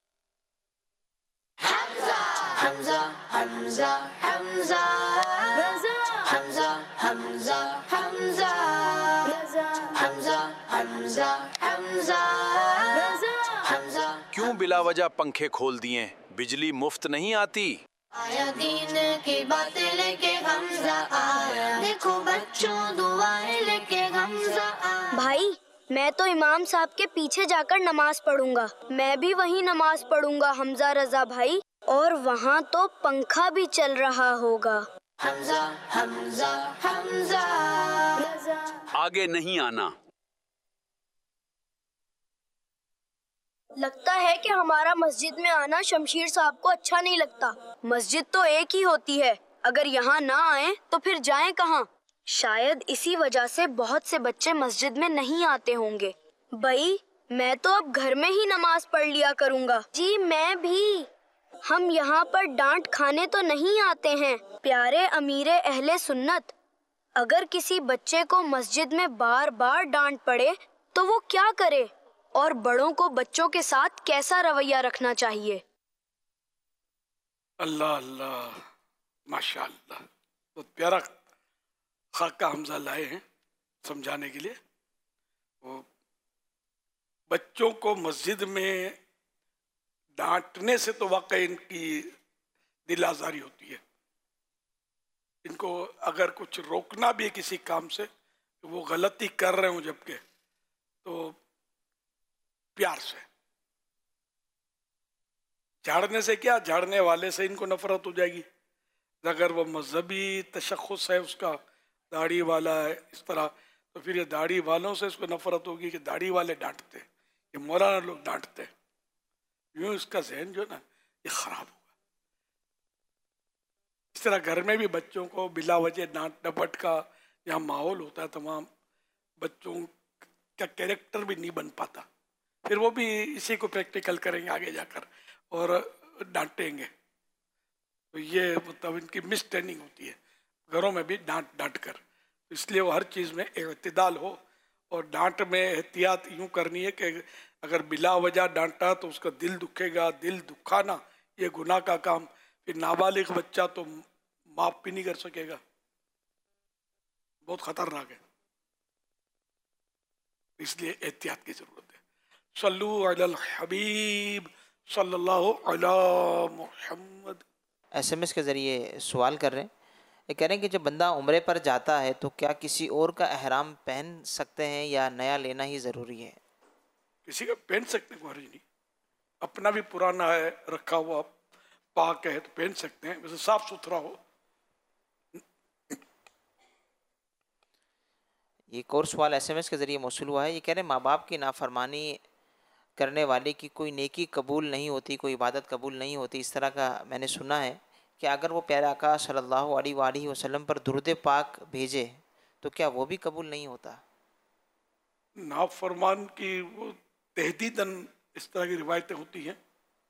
हमजा हमजा हमजा हमजा हमजा हमजा हमजा हमजा हमजा हमजा हमजा। क्यों बिला वजह पंखे खोल दिए? बिजली मुफ्त नहीं आती। आया दीन की बातें लेके हमजा आया, देखो बच्चों दुआएं लेके हमजा आया। भाई, मैं तो इमाम साहब के पीछे जाकर नमाज पढ़ूंगा। मैं भी वही नमाज पढ़ूंगा हमजा रजा भाई, और वहाँ तो पंखा भी चल रहा होगा। हमजा हमजा हमजा। आगे नहीं आना। लगता है कि हमारा मस्जिद में आना शमशीर साहब को अच्छा नहीं लगता। मस्जिद तो एक ही होती है, अगर यहाँ ना आए तो फिर जाएं कहाँ? शायद इसी वजह से बहुत से बच्चे मस्जिद में नहीं आते होंगे। भाई, मैं तो अब घर में ही नमाज पढ़ लिया करूँगा। जी मैं भी। हम यहाँ पर डांट खाने तो नहीं आते हैं। प्यारे अमीरे अहले सुन्नत, अगर किसी बच्चे को मस्जिद में बार बार डांट पड़े तो वो क्या करे, और बड़ों को बच्चों के साथ कैसा रवैया रखना चाहिए? अल्लाह अल्लाह, माशाअल्लाह। तो प्यारा खाका हमजा लाए हैं समझाने के लिए। वो बच्चों को मस्जिद में डांटने से तो वाकई इनकी दिल आज़ारी होती है। इनको अगर कुछ रोकना भी है किसी काम से, तो वो गलती कर रहे हो जबकि, तो प्यार से। झाड़ने से क्या, झाड़ने वाले से इनको नफरत हो जाएगी। अगर वो मजहबी तशख़्ख़ुस है उसका, दाढ़ी वाला है इस तरह, तो फिर ये दाढ़ी वालों से इसको नफरत होगी कि दाढ़ी वाले डांटते, ये मौलाना लोग डांटते। यूँ इसका जहन जो ना ये खराब होगा। इस तरह घर में भी बच्चों को बिला वजह डांट डपट का यहाँ माहौल होता है, तमाम बच्चों का कैरेक्टर भी नहीं बन पाता। फिर वो भी इसी को प्रैक्टिकल करेंगे आगे जाकर और डांटेंगे। तो ये मतलब इनकी मिस ट्रेनिंग होती है घरों में भी डांट कर। इसलिए वो हर चीज़ में इत्तिदाल हो, और डांट में एहतियात यूँ करनी है कि अगर बिला वजह डांटा तो उसका दिल दुखेगा। दिल दुखाना ये गुनाह का काम। फिर नाबालिग बच्चा तो माफ़ भी नहीं कर सकेगा, बहुत खतरनाक है। इसलिए एहतियात की ज़रूरत है। सल्लु अलल हबीब सल्लल्लाहु अला मुहम्मद। SMS के ज़रिए सवाल कर रहे हैं, ये कह रहे हैं कि जब बंदा उम्रे पर जाता है तो क्या किसी और का एहराम पहन सकते हैं या नया लेना ही ज़रूरी है? किसी का पहन सकते हैं, कोई हर्ज नहीं। अपना भी पुराना है, रखा हुआ पाक है तो पहन सकते हैं, वैसे साफ सुथरा हो। ये एक और सवाल SMS के ज़रिए मौसूल हुआ है। ये कह रहे हैं माँ बाप की नाफरमानी करने वाले की कोई नेकी कबूल नहीं होती, कोई इबादत कबूल नहीं होती, इस तरह का मैंने सुना है कि अगर वो प्यारे आका सल्लल्लाहु अलैहि वसल्लम पर दुरूद पाक भेजे तो क्या वो भी कबूल नहीं होता? नाफरमान की वो तहदीदन इस तरह की रिवायतें होती हैं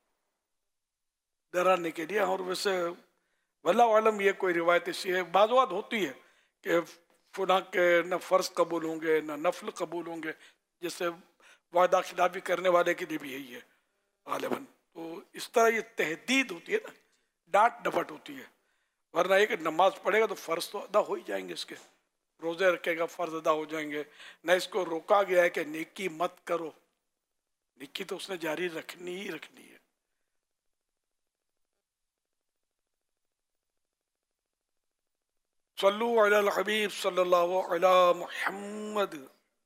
डराने के लिए। और वैसे वल्लाहु आलम ये कोई रिवायत ऐसी है, बाज़ होती है कि फुना के न फ़र्ज कबूल होंगे न नफल कबूल होंगे, जैसे वादा खिलाफी करने वाले के लिए भी यही है गालिबन। तो इस तरह ये तहदीद होती है ना, डांट डपट होती है। वरना एक नमाज पढ़ेगा तो फ़र्ज तो अदा हो ही जाएंगे, इसके रोज़े रखेगा फ़र्ज अदा हो जाएंगे। न इसको रोका गया है कि नेकी मत करो, नेकी तो उसने जारी रखनी ही रखनी है। صلو علی الحبیب صلی اللہ علی محمد.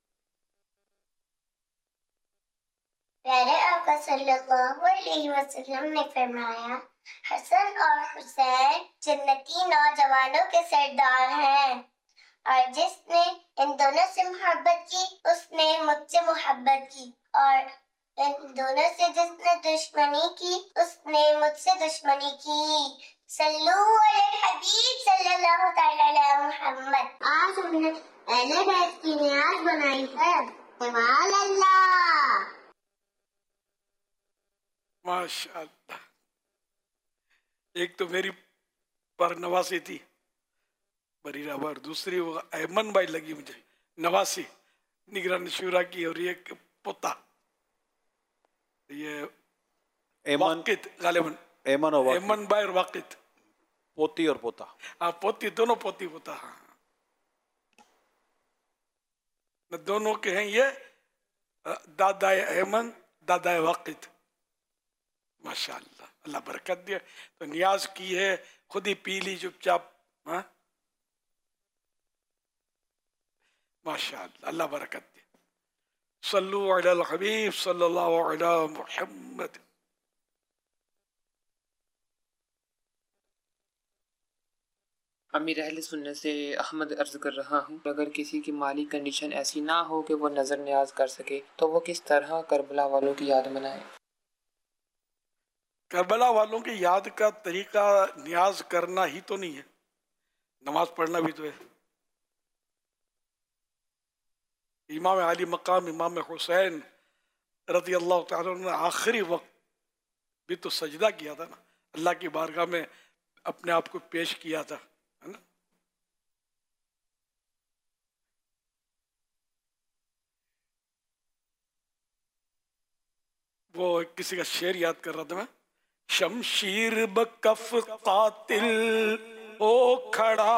پیارے آقا صلی اللہ علیہ وسلم نے فرمایا حسن اور حسین جنتی نوجوانوں کے سردار ہیں، اور جس نے ان دونوں سے محبت کی اس نے مجھ سے محبت کی، اور ان دونوں سے جس نے دشمنی کی اس نے مجھ سے دشمنی کی. صلو علی الحبیب صلی اللہ تعالی علی محمد. آج ہم نے اہل بیت کی نیاز بنائی ہے. سبحان اللہ. ماشاء اللہ. ایک تو میری پر نواسی تھی بریرہ بار، دوسری وہ ایمن بھائی لگی مجھے نواسی نگران شورا کی، اور یہ پوتا یہ واقعت غالباً ایمن بھائی اور واقعت پوتی اور پوتا. ہاں پوتی، دونوں پوتی پوتا. ہاں دونوں کے ہیں یہ دادا ایمن دادا واقعت. ماشاء اللہ، اللہ برکت دے. تو نیاز کی ہے، خود ہی پی لی چپ چاپ. ہاں ماشاء اللہ، اللہ برکت دے. صلو علی الحبیب صلی اللہ علی محمد. امیر اہل سنت سے احمد عرض کر رہا ہوں، اگر کسی کی مالی کنڈیشن ایسی نہ ہو کہ وہ نظر نیاز کر سکے تو وہ کس طرح کربلا والوں کی یاد منائے؟ کربلا والوں کی یاد کا طریقہ نیاز کرنا ہی تو نہیں ہے، نماز پڑھنا بھی تو ہے. امام علی مقام امام حسین رضی اللہ تعالیٰ نے آخری وقت بھی تو سجدہ کیا تھا نا، اللہ کی بارگاہ میں اپنے آپ کو پیش کیا تھا، ہے نا. وہ کسی کا شعر یاد کر رہا تھا میں. شمشیر بکف قاتل ہو کھڑا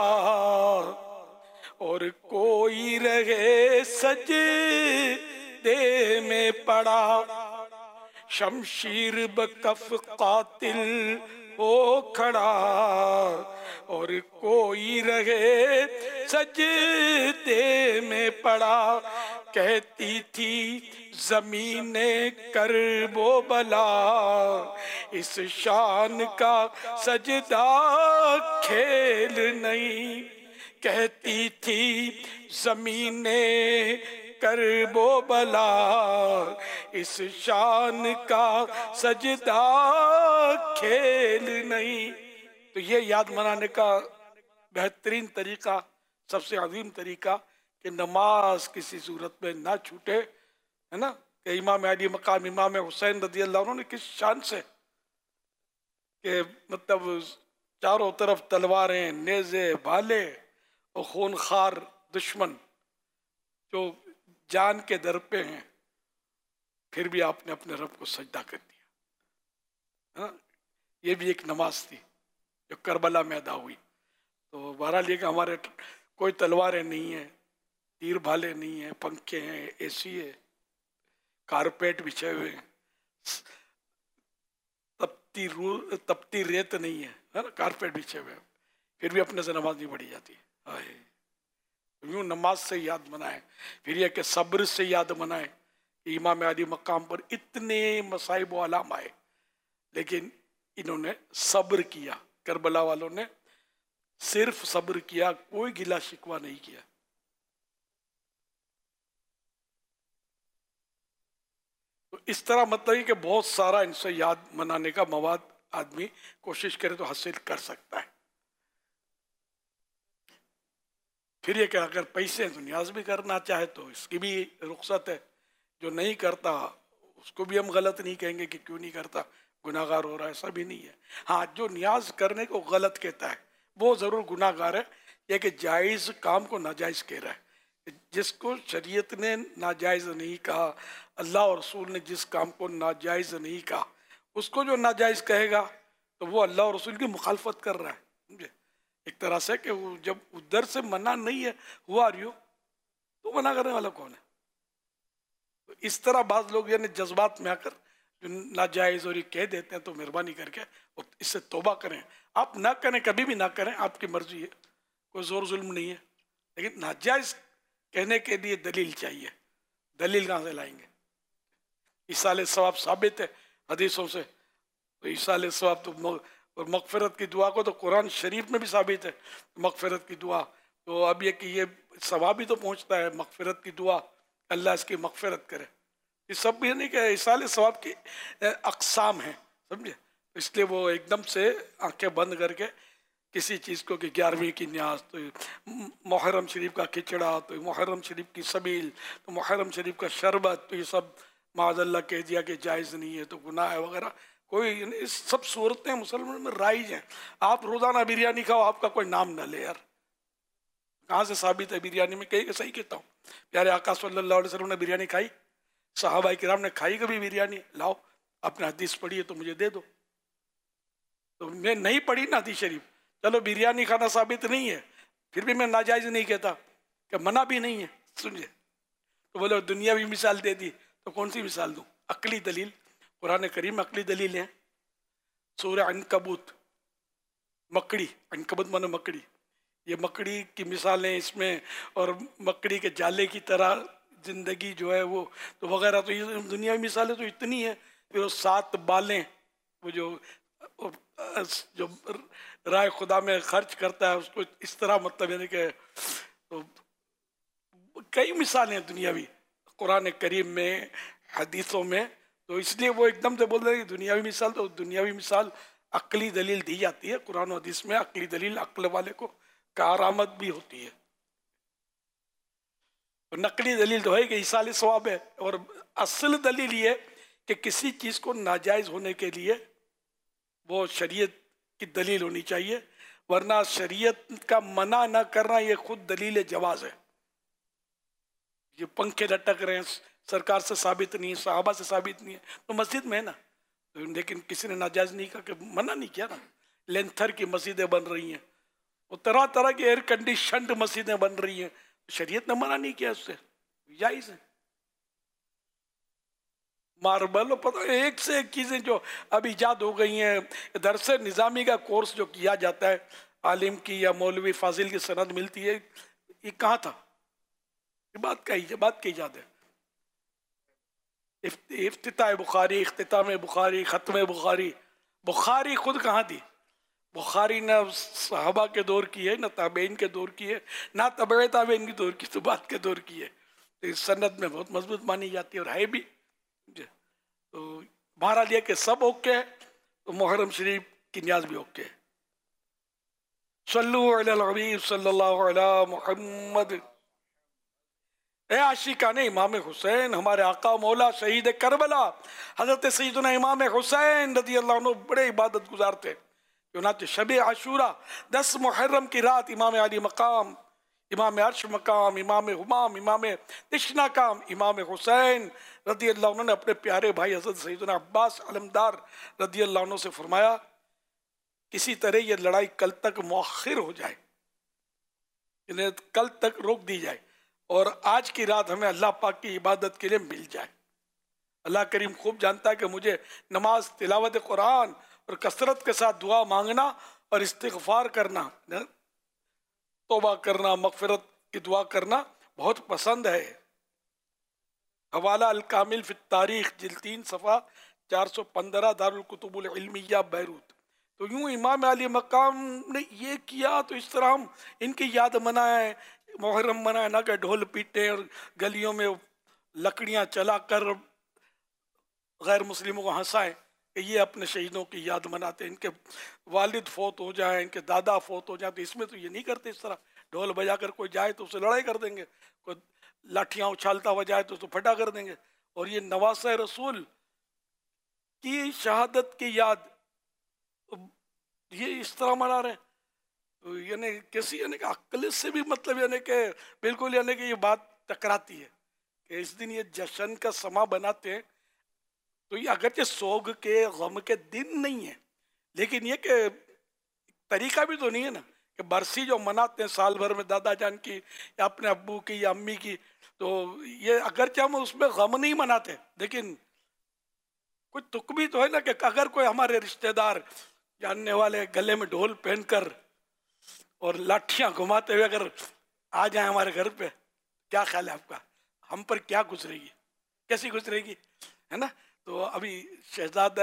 اور کوئی رہے سجدے میں پڑا. شمشیر بکف قاتل ہو کھڑا اور کوئی رہے سجدے میں پڑا. کہتی تھی زمین کرب و بلا اس شان کا سجدہ کھیل نہیں. کہتی تھی زمین کرب و بلا اس شان کا سجدہ کھیل نہیں. تو یہ یاد منانے کا بہترین طریقہ، سب سے عظیم طریقہ کہ نماز کسی صورت میں نہ چھوٹے، ہے نا. کہ امام علی مقام امام حسین رضی اللہ عنہ نے کس شان سے، کہ مطلب چاروں طرف تلواریں، نیزے، بھالے اور خونخوار دشمن جو جان کے در پہ ہیں، پھر بھی آپ نے اپنے رب کو سجدہ کر دیا. یہ بھی ایک نماز تھی جو کربلا میں ادا ہوئی. تو بہرحال یہ کہ ہمارے کوئی تلواریں نہیں ہیں، تیر بھالے نہیں ہیں، پنکھے ہیں، اے سی ہے، کارپیٹ بچھے ہوئے ہیں، تپتی ریت نہیں ہے نا، کارپیٹ بچھے ہوئے ہیں، پھر بھی اپنے سے نماز نہیں پڑھی جاتی. یوں نماز سے یاد منائے. پھر یہ کہ صبر سے یاد منائے. امام علی مقام پر اتنے مصائب و علام آئے لیکن انہوں نے صبر کیا. کربلا والوں نے صرف صبر کیا، کوئی گلہ شکوہ نہیں کیا. تو اس طرح مطلب ہے کہ بہت سارا ان سے یاد منانے کا مواد آدمی کوشش کرے تو حاصل کر سکتا ہے. پھر یہ کہ اگر پیسے ہیں تو نیاز بھی کرنا چاہے تو اس کی بھی رخصت ہے. جو نہیں کرتا اس کو بھی ہم غلط نہیں کہیں گے کہ کیوں نہیں کرتا، گناہ گار ہو رہا ہے، ایسا بھی نہیں ہے. ہاں جو نیاز کرنے کو غلط کہتا ہے وہ ضرور گناہ گار ہے. یہ کہ جائز کام کو ناجائز کہہ رہا ہے. جس کو شریعت نے ناجائز نہیں کہا، اللہ اور رسول نے جس کام کو ناجائز نہیں کہا، اس کو جو ناجائز کہے گا تو وہ اللہ اور رسول کی مخالفت کر رہا ہے. ایک طرح سے کہ وہ جب ادھر سے منع نہیں ہے ہوا رہی ہو تو منع کرنے والا کون ہے. تو اس طرح بعض لوگ یعنی جذبات میں آ کر جو ناجائز اور یہ کہہ دیتے ہیں، تو مہربانی کر کے اس سے توبہ کریں. آپ نہ کریں، کبھی بھی نہ کریں، آپ کی مرضی ہے. کوئی زور ظلم نہیں ہے، لیکن ناجائز کہنے کے لیے دلیل چاہیے. دلیل کہاں سے لائیں گے؟ ایصال ثواب ثابت ہے حدیثوں سے، تو ایصال ثواب تو اور مغفرت کی دعا کو تو قرآن شریف میں بھی ثابت ہے مغفرت کی دعا. تو اب یہ کہ یہ ثواب ہی تو پہنچتا ہے مغفرت کی دعا، اللہ اس کی مغفرت کرے. یہ سب بھی نہیں کہ ایصال ثواب کی اقسام ہیں، سمجھے؟ اس لیے وہ ایک دم سے آنکھیں بند کر کے کسی چیز کو کہ 11ویں کی نیاز، تو محرم شریف کا کھچڑا، تو محرم شریف کی سبیل، تو محرم شریف کا شربت، تو یہ سب معاذ اللہ کہہ دیا کہ جائز نہیں ہے تو گناہ ہے وغیرہ. کوئی اس سب صورتیں مسلمان میں رائج ہیں. آپ روزانہ بریانی کھاؤ، آپ کا کوئی نام نہ لے. یار کہاں سے ثابت ہے بریانی میں؟ کہیں کہ صحیح کہتا ہوں، پیارے آقا صلی اللہ علیہ وسلم نے بریانی کھائی، صحابہ کرام نے کھائی کبھی بریانی؟ لاؤ آپ نے حدیث پڑھی ہے تو مجھے دے دو. تو میں نہیں پڑھی نا حدیث شریف، چلو بریانی کھانا ثابت نہیں ہے، پھر بھی میں ناجائز نہیں کہتا کہ منع بھی نہیں ہے. سمجھے؟ تو بولے دنیاوی مثال دے دی، تو کون سی مثال دوں؟ عقلی دلیل، قرآن کریم عقلی دلیل ہے. سورہ عنکبوت، مکڑی، عنکبوت مانے مکڑی، یہ مکڑی کی مثالیں اس میں، اور مکڑی کے جالے کی طرح زندگی جو ہے وہ تو وغیرہ، تو یہ دنیاوی مثالیں تو اتنی ہیں. پھر وہ 7 بالیں، وہ جو رائے خدا میں خرچ کرتا ہے اس کو اس طرح، مطلب یعنی کہ تو کئی مثالیں ہیں دنیاوی قرآن کریم میں، حدیثوں میں. تو اس لیے وہ ایک دم سے بول رہے ہیں دنیاوی مثال، تو دنیاوی مثال عقلی دلیل دی جاتی ہے قرآن و حدیث میں. عقلی دلیل عقل والے کو کارآمد بھی ہوتی ہے. نقلی دلیل تو ہے کہ ایصال ثواب ہے، اور اصل دلیل یہ کہ کسی چیز کو ناجائز ہونے کے لیے وہ شریعت کی دلیل ہونی چاہیے، ورنہ شریعت کا منع نہ کرنا یہ خود دلیل جواز ہے. یہ پنکھے لٹک رہے ہیں، سرکار سے ثابت نہیں ہے، صحابہ سے ثابت نہیں ہے، تو مسجد میں ہے نا، لیکن کسی نے ناجائز نہیں کہا، کہ منع نہیں کیا نا. لینتھر کی مسجدیں بن رہی ہیں، وہ طرح طرح کی ایئر کنڈیشنڈ مسجدیں بن رہی ہیں، شریعت نے منع نہیں کیا، اس سے جائز ہے. ماربل، پتہ ایک سے ایک چیزیں جو اب ایجاد ہو گئی ہیں. درس نظامی کا کورس جو کیا جاتا ہے، عالم کی یا مولوی فاضل کی سند ملتی ہے، یہ کہاں تھا؟ یہ بات کی ایجاد ہے. افتتاح بخاری، اختتام بخاری، ختم بخاری. بخاری خود کہاں تھی؟ بخاری نہ صحابہ کے دور کی ہے، نہ تابعین کے دور کی ہے، نہ تبع تابعین کے دور کی، تو بعد کے دور کی ہے. تو سند میں بہت مضبوط مانی جاتی ہے، اور ہے بھی. تو بہرحال یہ کہ سب اوکے ہے، تو محرم شریف کی نیاز بھی اوکے ہے. صلو علی الحبیب صلی اللہ علی محمد. اے عاشقان امام حسین، ہمارے آقا مولا شہید کربلا حضرت سیدنا امام حسین رضی اللہ عنہ بڑے عبادت گزار تھے. چنانچہ شب عاشورہ 10 محرم کی رات امام علی مقام، امام عرش مقام، امام حمام، امام تشنا کام، امام حسین رضی اللہ عنہ نے اپنے پیارے بھائی حضرت سیدنا عباس علمدار رضی اللہ عنہ سے فرمایا، کسی طرح یہ لڑائی کل تک مؤخر ہو جائے، انہیں کل تک روک دی جائے، اور آج کی رات ہمیں اللہ پاک کی عبادت کے لیے مل جائے. اللہ کریم خوب جانتا ہے کہ مجھے نماز، تلاوت قرآن اور کثرت کے ساتھ دعا مانگنا اور استغفار کرنا، توبہ کرنا، مغفرت کی دعا کرنا بہت پسند ہے. حوالہ الکامل فی التاریخ جلد 3 صفحہ 415 دارالکتب العلمیہ بیروت. تو یوں امام علی مقام نے یہ کیا، تو اس طرح ہم ان کی یاد منائیں، محرم منائیں، نہ کہ ڈھول پیٹیں اور گلیوں میں لکڑیاں چلا کر غیر مسلموں کو ہنسائیں کہ یہ اپنے شہیدوں کی یاد مناتے ہیں. ان کے والد فوت ہو جائیں، ان کے دادا فوت ہو جائیں، تو اس میں تو یہ نہیں کرتے. اس طرح ڈھول بجا کر کوئی جائے تو اسے لڑائی کر دیں گے، کوئی لاٹھیاں اچھالتا ہوا جائے تو اسے پھٹا کر دیں گے. اور یہ نواسہ رسول کی شہادت کی یاد یہ اس طرح منا رہے ہیں. تو یعنی کسی یعنی کہ عقل سے بھی مطلب یعنی کہ بالکل یعنی کہ یہ بات ٹکراتی ہے کہ اس دن یہ جشن کا سما بناتے ہیں. تو یہ اگرچہ سوگ کے غم کے دن نہیں ہے، لیکن یہ کہ طریقہ بھی تو نہیں ہے نا کہ برسی جو مناتے ہیں سال بھر میں دادا جان کی یا اپنے ابو کی یا امی کی، تو یہ اگرچہ ہم اس میں غم نہیں مناتے، لیکن کچھ تک بھی تو ہے نا کہ اگر کوئی ہمارے رشتہ دار جاننے والے گلے میں ڈھول پہن کر और लाठियां घुमाते हुए अगर आ जाए हमारे घर पे, क्या ख्याल है आपका, हम पर क्या गुजरेगी, कैसी गुजरेगी, है ना। तो अभी शहजादा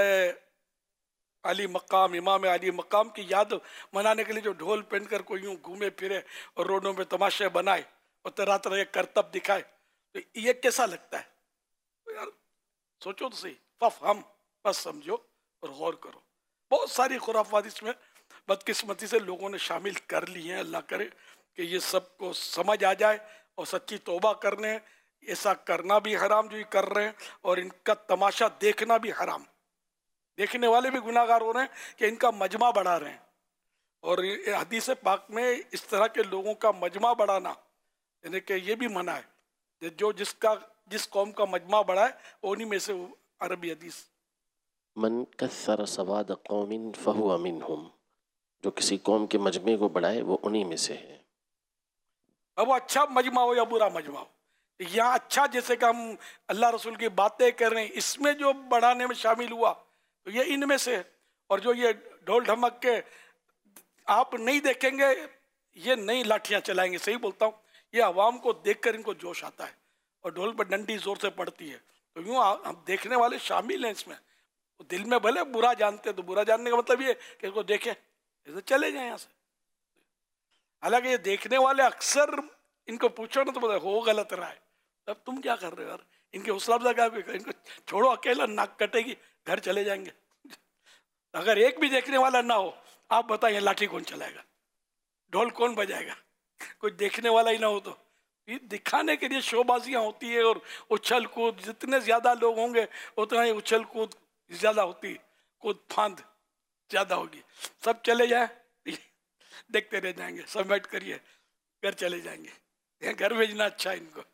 अली मकाम, इमाम अली मकाम की याद मनाने के लिए जो ढोल पहनकर कोई यूं घूमे फिरे और रोडों में तमाशे बनाए और तरह तरह के करतब दिखाए, तो ये कैसा लगता है। तो यार सोचो तो सही, हम बस समझो और गौर करो। बहुत सारी खुराफात इसमें बदकिस्मती से लोगों ने शामिल कर ली हैं। अल्लाह करे कि ये सबको समझ आ जाए और सच्ची तौबा करने, ऐसा करना भी हराम जो ये कर रहे हैं, और इनका तमाशा देखना भी हराम। देखने वाले भी गुनाहगार हो रहे हैं कि इनका मजमा बढ़ा रहे हैं। और हदीस पाक में इस तरह के लोगों का मजमा बढ़ाना, यानी कि ये भी मना है। जो जिस कौम का मजमा बढ़ा है उन्हीं में से अरबी हदीस, मन कस्सर सवाद कौमिन फहुवा मिनहुम, जो किसी कौम के मजमे को बढ़ाए वो उन्हीं में से है। अब वो अच्छा मजमा हो या बुरा मजमा हो, यहाँ अच्छा जैसे कि हम अल्लाह रसूल की बातें कर रहे हैं, इसमें जो बढ़ाने में शामिल हुआ तो ये इनमें से है। और जो ये ढोल ढमक के आप नहीं देखेंगे, ये नई लाठियां चलाएंगे, सही बोलता हूँ, ये आवाम को देखकर इनको जोश आता है और ढोल पर डंडी जोर से पड़ती है। तो यूँ हम देखने वाले शामिल हैं इसमें। तो दिल में भले बुरा जानते, तो बुरा जानने का मतलब ये कि इसको देखें, ऐसे चले जाए यहाँ से। हालांकि ये देखने वाले अक्सर इनको पूछो ना तो बोले हो गलत रहा है, तब तुम क्या कर रहे हो यार, इनके हौसला अफजा क्या, इनको छोड़ो अकेला, नाक कटेगी, घर चले जाएंगे। अगर एक भी देखने वाला ना हो, आप बताइए लाठी कौन चलाएगा, ढोल कौन बजाएगा, कोई देखने वाला ही ना हो। तो ये दिखाने के लिए शोबाजियाँ होती है और उछल कूद, जितने ज्यादा लोग होंगे उतना ही उछल कूद ज्यादा होती, कूद फांद ज्यादा होगी। सब चले जाए, देखते रह जाएंगे, सबमिट करिए, घर चले जाएंगे। घर भेजना अच्छा है इनको,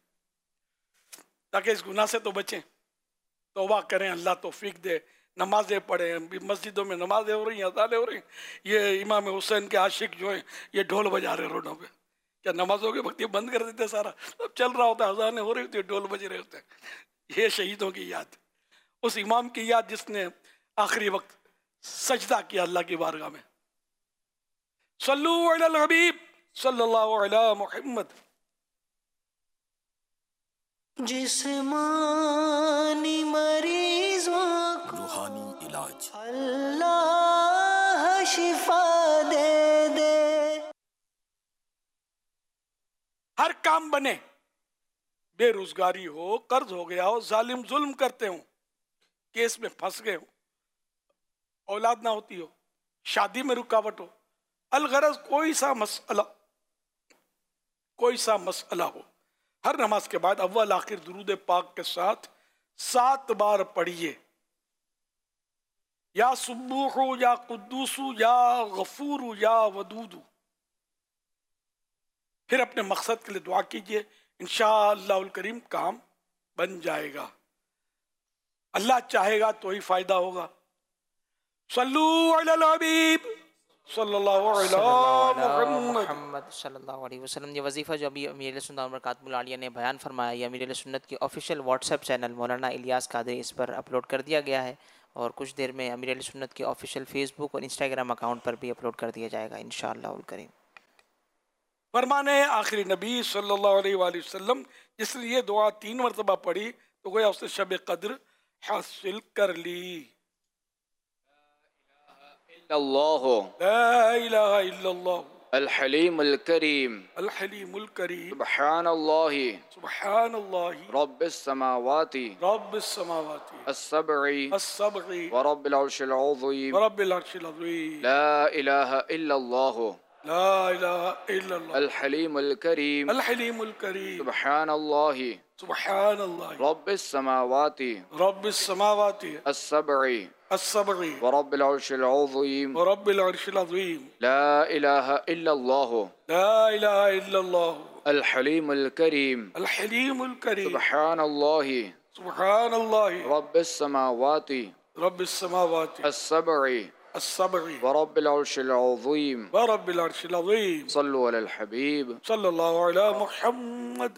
ताकि इस गुनाह से तो बचें, तौबा करें, अल्लाह तौफीक दे, नमाजें पढ़ें। मस्जिदों में नमाजें हो रही हैं, अज़ानें हो रही हैं, ये इमाम हुसैन के आशिक जो हैं ये ढोल बजा रहे हैं रोडों पे। क्या नमाजों के वक्त ये बंद कर देते सारा, सब चल रहा होता है, अज़ानें हो रही होती है, ढोल बज रहे होते हैं। ये शहीदों की याद, उस इमाम की याद जिसने आखिरी वक्त सजदा किया अल्लाह की बारगाह में। सल्लु अलल हबीब सल्लल्लाहु अलैहि मुहम्मद। जिस्मानी मरीजों को रूहानी इलाज अल्लाह शिफा दे दे। हर काम बने, बेरोजगारी हो, कर्ज हो गया हो, जालिम जुल्म करते हो, केस में फंस गए हो, औलाद ना होती हो, शादी में रुकावट हो, अलगरज कोई सा मसला हो, हर नमाज के बाद अव्वल आखिर दुरूद पाक के साथ 7 बार पढ़िए, या सुब्बूहु या कुद्दूसु या गफूरु या वदूदु। फिर अपने मकसद के लिए दुआ कीजिए, इंशाअल्लाहुल करीम काम बन जाएगा। अल्लाह चाहेगा तो ही फायदा होगा। सल्लू अलल हबीब सल्लल्लाहु अलैहि मुहम्मद सल्लल्लाहु अलैहि वसल्लम। ये वजीफ़ा जो अभी अमीर सुन्नत बरकातुहुल आलिया ने बयान फरमाया, ये अमीर सुन्नत की ऑफिशियल व्हाट्सएप चैनल मौलाना इलियास कादरी इस पर अपलोड कर दिया गया है, और कुछ देर में अमीर सुन्नत के ऑफिशियल फेसबुक और इंस्टाग्राम अकाउंट पर भी अपलोड कर दिया जाएगा इंशाअल्लाहुल करीम। फरमाने आखिरी नबी सल्लल्लाहु अलैहि वसल्लम, जिसने ये दुआ 3 मरतबा पढ़ी तो गोया उसने शब कद्र हासिल कर ली। ला इलाहा इल्लल्लाह अल हलीमुल करीम सुब्हानल्लाहि रब्बिस समावाति अस्सब'i व रब्बिल अर्शिल अज़ीम ला इलाहा इल्लल्लाह अल हलीमुल करीम सुब्हानल्लाहि रब्बिस समावाति अस्सब'i व रब्बिल अर्शिल अज़ीम ला इलाहा इल्लल्लाह अल हलीमुल करीम सुब्हानल्लाहि रब्बिस समावाति अस्सब'i व रब्बिल अर्शिल अज़ीम सल्लु अलल हबीब सल्लल्लाहु अलैहि मुहम्मद।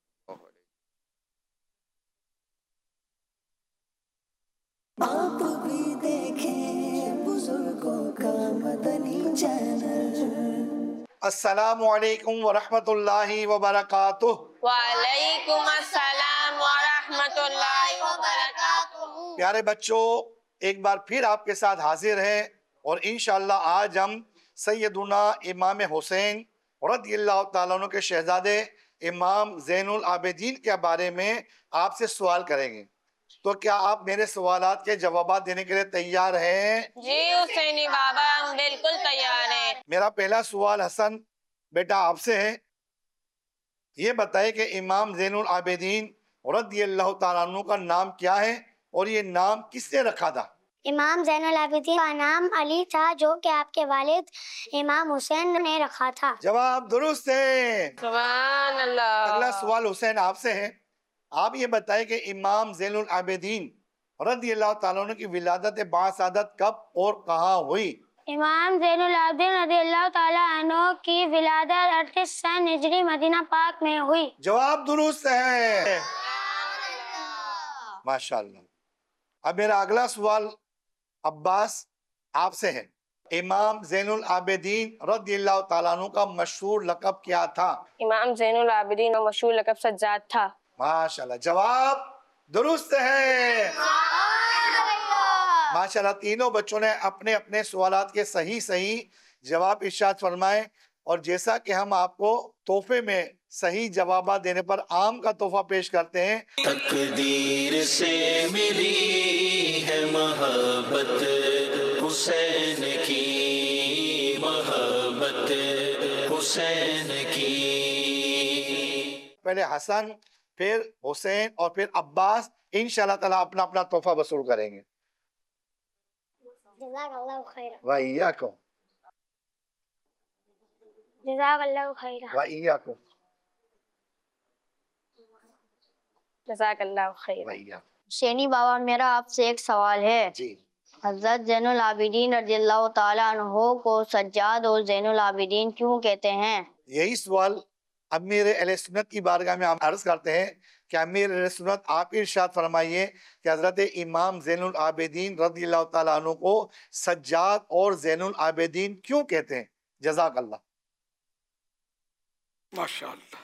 आप भी देखें बुजुर्गों का मदनी चैनल। السلام علیکم ورحمۃ اللہ وبرکاتہ. وعلیکم السلام ورحمۃ اللہ وبرکاتہ. پیارے بچوں، ایک بار پھر آپ کے ساتھ حاضر ہیں اور انشاءاللہ آج ہم سیدنا امام حسین رضی اللہ تعالیٰ عنہ کے شہزادے امام زین العابدین کے بارے میں آپ سے سوال کریں گے. تو کیا آپ میرے سوالات کے جوابات دینے کے لیے تیار ہیں؟ جی حسینی بابا، ہم بالکل تیار ہیں. میرا پہلا سوال حسن بیٹا آپ سے ہے. یہ بتائے کہ امام زین العابدین رضی اللہ تعالیٰ عنہ کا نام کیا ہے اور یہ نام کس نے رکھا تھا؟ امام زین العابدین کا نام علی تھا، جو کہ آپ کے والد امام حسین نے رکھا تھا. جواب درست ہے. سبحان اللہ. اگلا سوال حسین آپ سے ہے. آپ یہ بتائیں کہ امام زین العابدین رضی اللہ تعالیٰ عنہ کی ولادت باسعادت کب اور کہاں ہوئی؟ امام زین العابدین رضی اللہ تعالیٰ عنہ کی ولادت 38 سن ہجری مدینہ پاک میں ہوئی. جواب درست ہے. ماشاءاللہ. اب میرا اگلا سوال عباس آپ سے ہے. امام زین العابدین رضی اللہ تعالیٰ عنہ کا مشہور لقب کیا تھا؟ امام زین العابدین کا مشہور لقب سجاد تھا. ماشاءاللہ. جواب درست ہے. ماشاءاللہ. تینوں بچوں نے اپنے اپنے سوالات کے صحیح جواب ارشاد فرمائے، اور جیسا کہ ہم آپ کو تحفے میں صحیح جوابات دینے پر آم کا تحفہ پیش کرتے ہیں. تقدیر سے ملی ہے محبت حسین کی، محبت حسین کی. پہلے حسن، پھر حسین اور پھر عباس انشاءاللہ تعالیٰ اپنا اپنا تحفہ وصول کریں گے. جزاک اللہ خیر. وَإِيَّاكُمْ. جزاک اللہ خیر. وَإِيَّاكُمْ. جزاک اللہ خیر. حسینی بابا، میرا آپ سے ایک سوال ہے. جی. حضرت زین العابدین رضی اللہ تعالیٰ عنہ کو سجاد اور زین العابدین کیوں کہتے ہیں؟ یہی سوال امیر اہل سنت کی بارگاہ میں ہم عرض کرتے ہیں کہ امیر اہل سنت آپ ارشاد فرمائیے کہ حضرت امام زین العابدین رضی اللہ تعالیٰ عنہ کو سجاد اور زین العابدین کیوں کہتے ہیں؟ جزاک اللہ. ماشاءاللہ.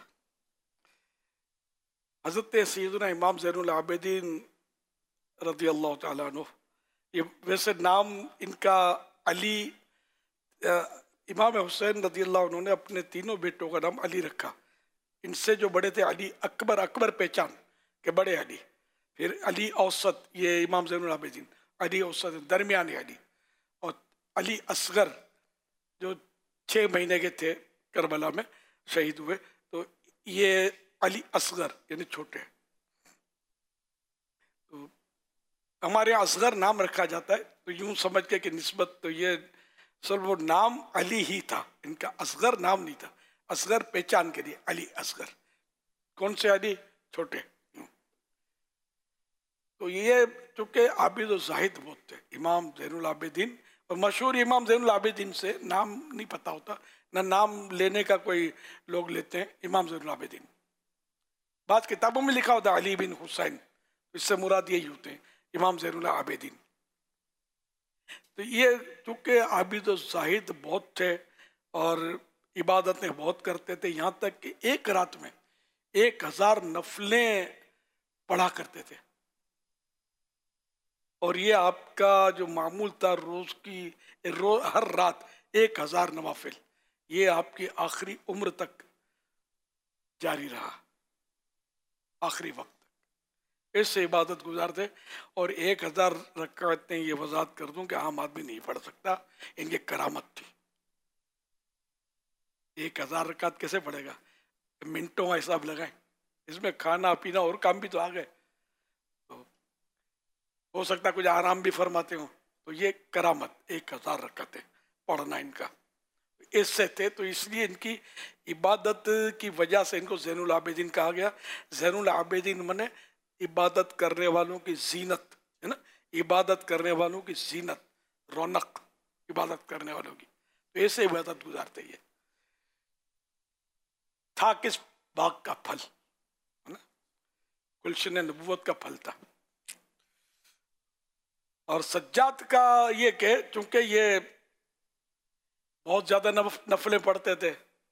حضرت سیدنا امام زین العابدین رضی اللہ تعالیٰ عنہ، یہ ویسے نام ان کا علی، امام حسین رضی اللہ عنہ نے اپنے تینوں بیٹوں کا نام علی رکھا. ان سے جو بڑے تھے علی اکبر، اکبر پہچان کہ بڑے علی، پھر علی اوسط، یہ امام زین العابدین، علی اوسط درمیانی علی، اور علی اصغر جو 6 مہینے کے تھے کربلا میں شہید ہوئے، تو یہ علی اصغر یعنی چھوٹے. تو ہمارے یہاں اصغر نام رکھا جاتا ہے، تو یوں سمجھ کے کہ نسبت، تو یہ سر وہ نام علی ہی تھا، ان کا اصغر نام نہیں تھا. اصغر پہچان کے لیے علی اصغر. کون سے علی؟ چھوٹے. تو یہ چونکہ عابد و زاہد بہت تھے امام زین العابدین، اور مشہور امام زین العابدین سے نام نہیں پتہ ہوتا، نہ نام لینے کا کوئی لوگ لیتے ہیں. امام زین العابدین بعض کتابوں میں لکھا ہوتا ہے علی بن حسین، اس سے مراد یہی ہوتے ہیں امام زین العابدین. تو یہ چونکہ عابد و زاہد بہت تھے اور عبادتیں بہت کرتے تھے، یہاں تک کہ ایک رات میں 1000 نفلیں پڑھا کرتے تھے. اور یہ آپ کا جو معمول تھا ہر رات 1000 نوافل، یہ آپ کی آخری عمر تک جاری رہا، آخری وقت تک اس سے عبادت گزارتے. اور 1000 رکعتیں، یہ وضاحت کر دوں کہ عام آدمی نہیں پڑھ سکتا، ان کی کرامت تھی. 1000 رکعت کیسے پڑھے گا؟ منٹوں کا حساب لگائیں، اس میں کھانا پینا اور کام بھی تو آ گئے، تو ہو سکتا کچھ آرام بھی فرماتے ہوں. تو یہ کرامت 1000 رکعتیں پڑھنا ان کا اس سے تھے. تو اس لیے ان کی عبادت کی وجہ سے ان کو زین العابدین کہا گیا. زین العابدین منے عبادت کرنے والوں کی زینت ہے نا، عبادت کرنے والوں کی زینت، رونق، عبادت کرنے والوں کی. تو ایسے عبادت گزارتے. یہ تھا کس باغ کا پھل ہے نا، گلشن نبوت کا پھل تھا. اور سجاد کا یہ کہ چونکہ یہ بہت زیادہ نفلیں پڑھتے تھے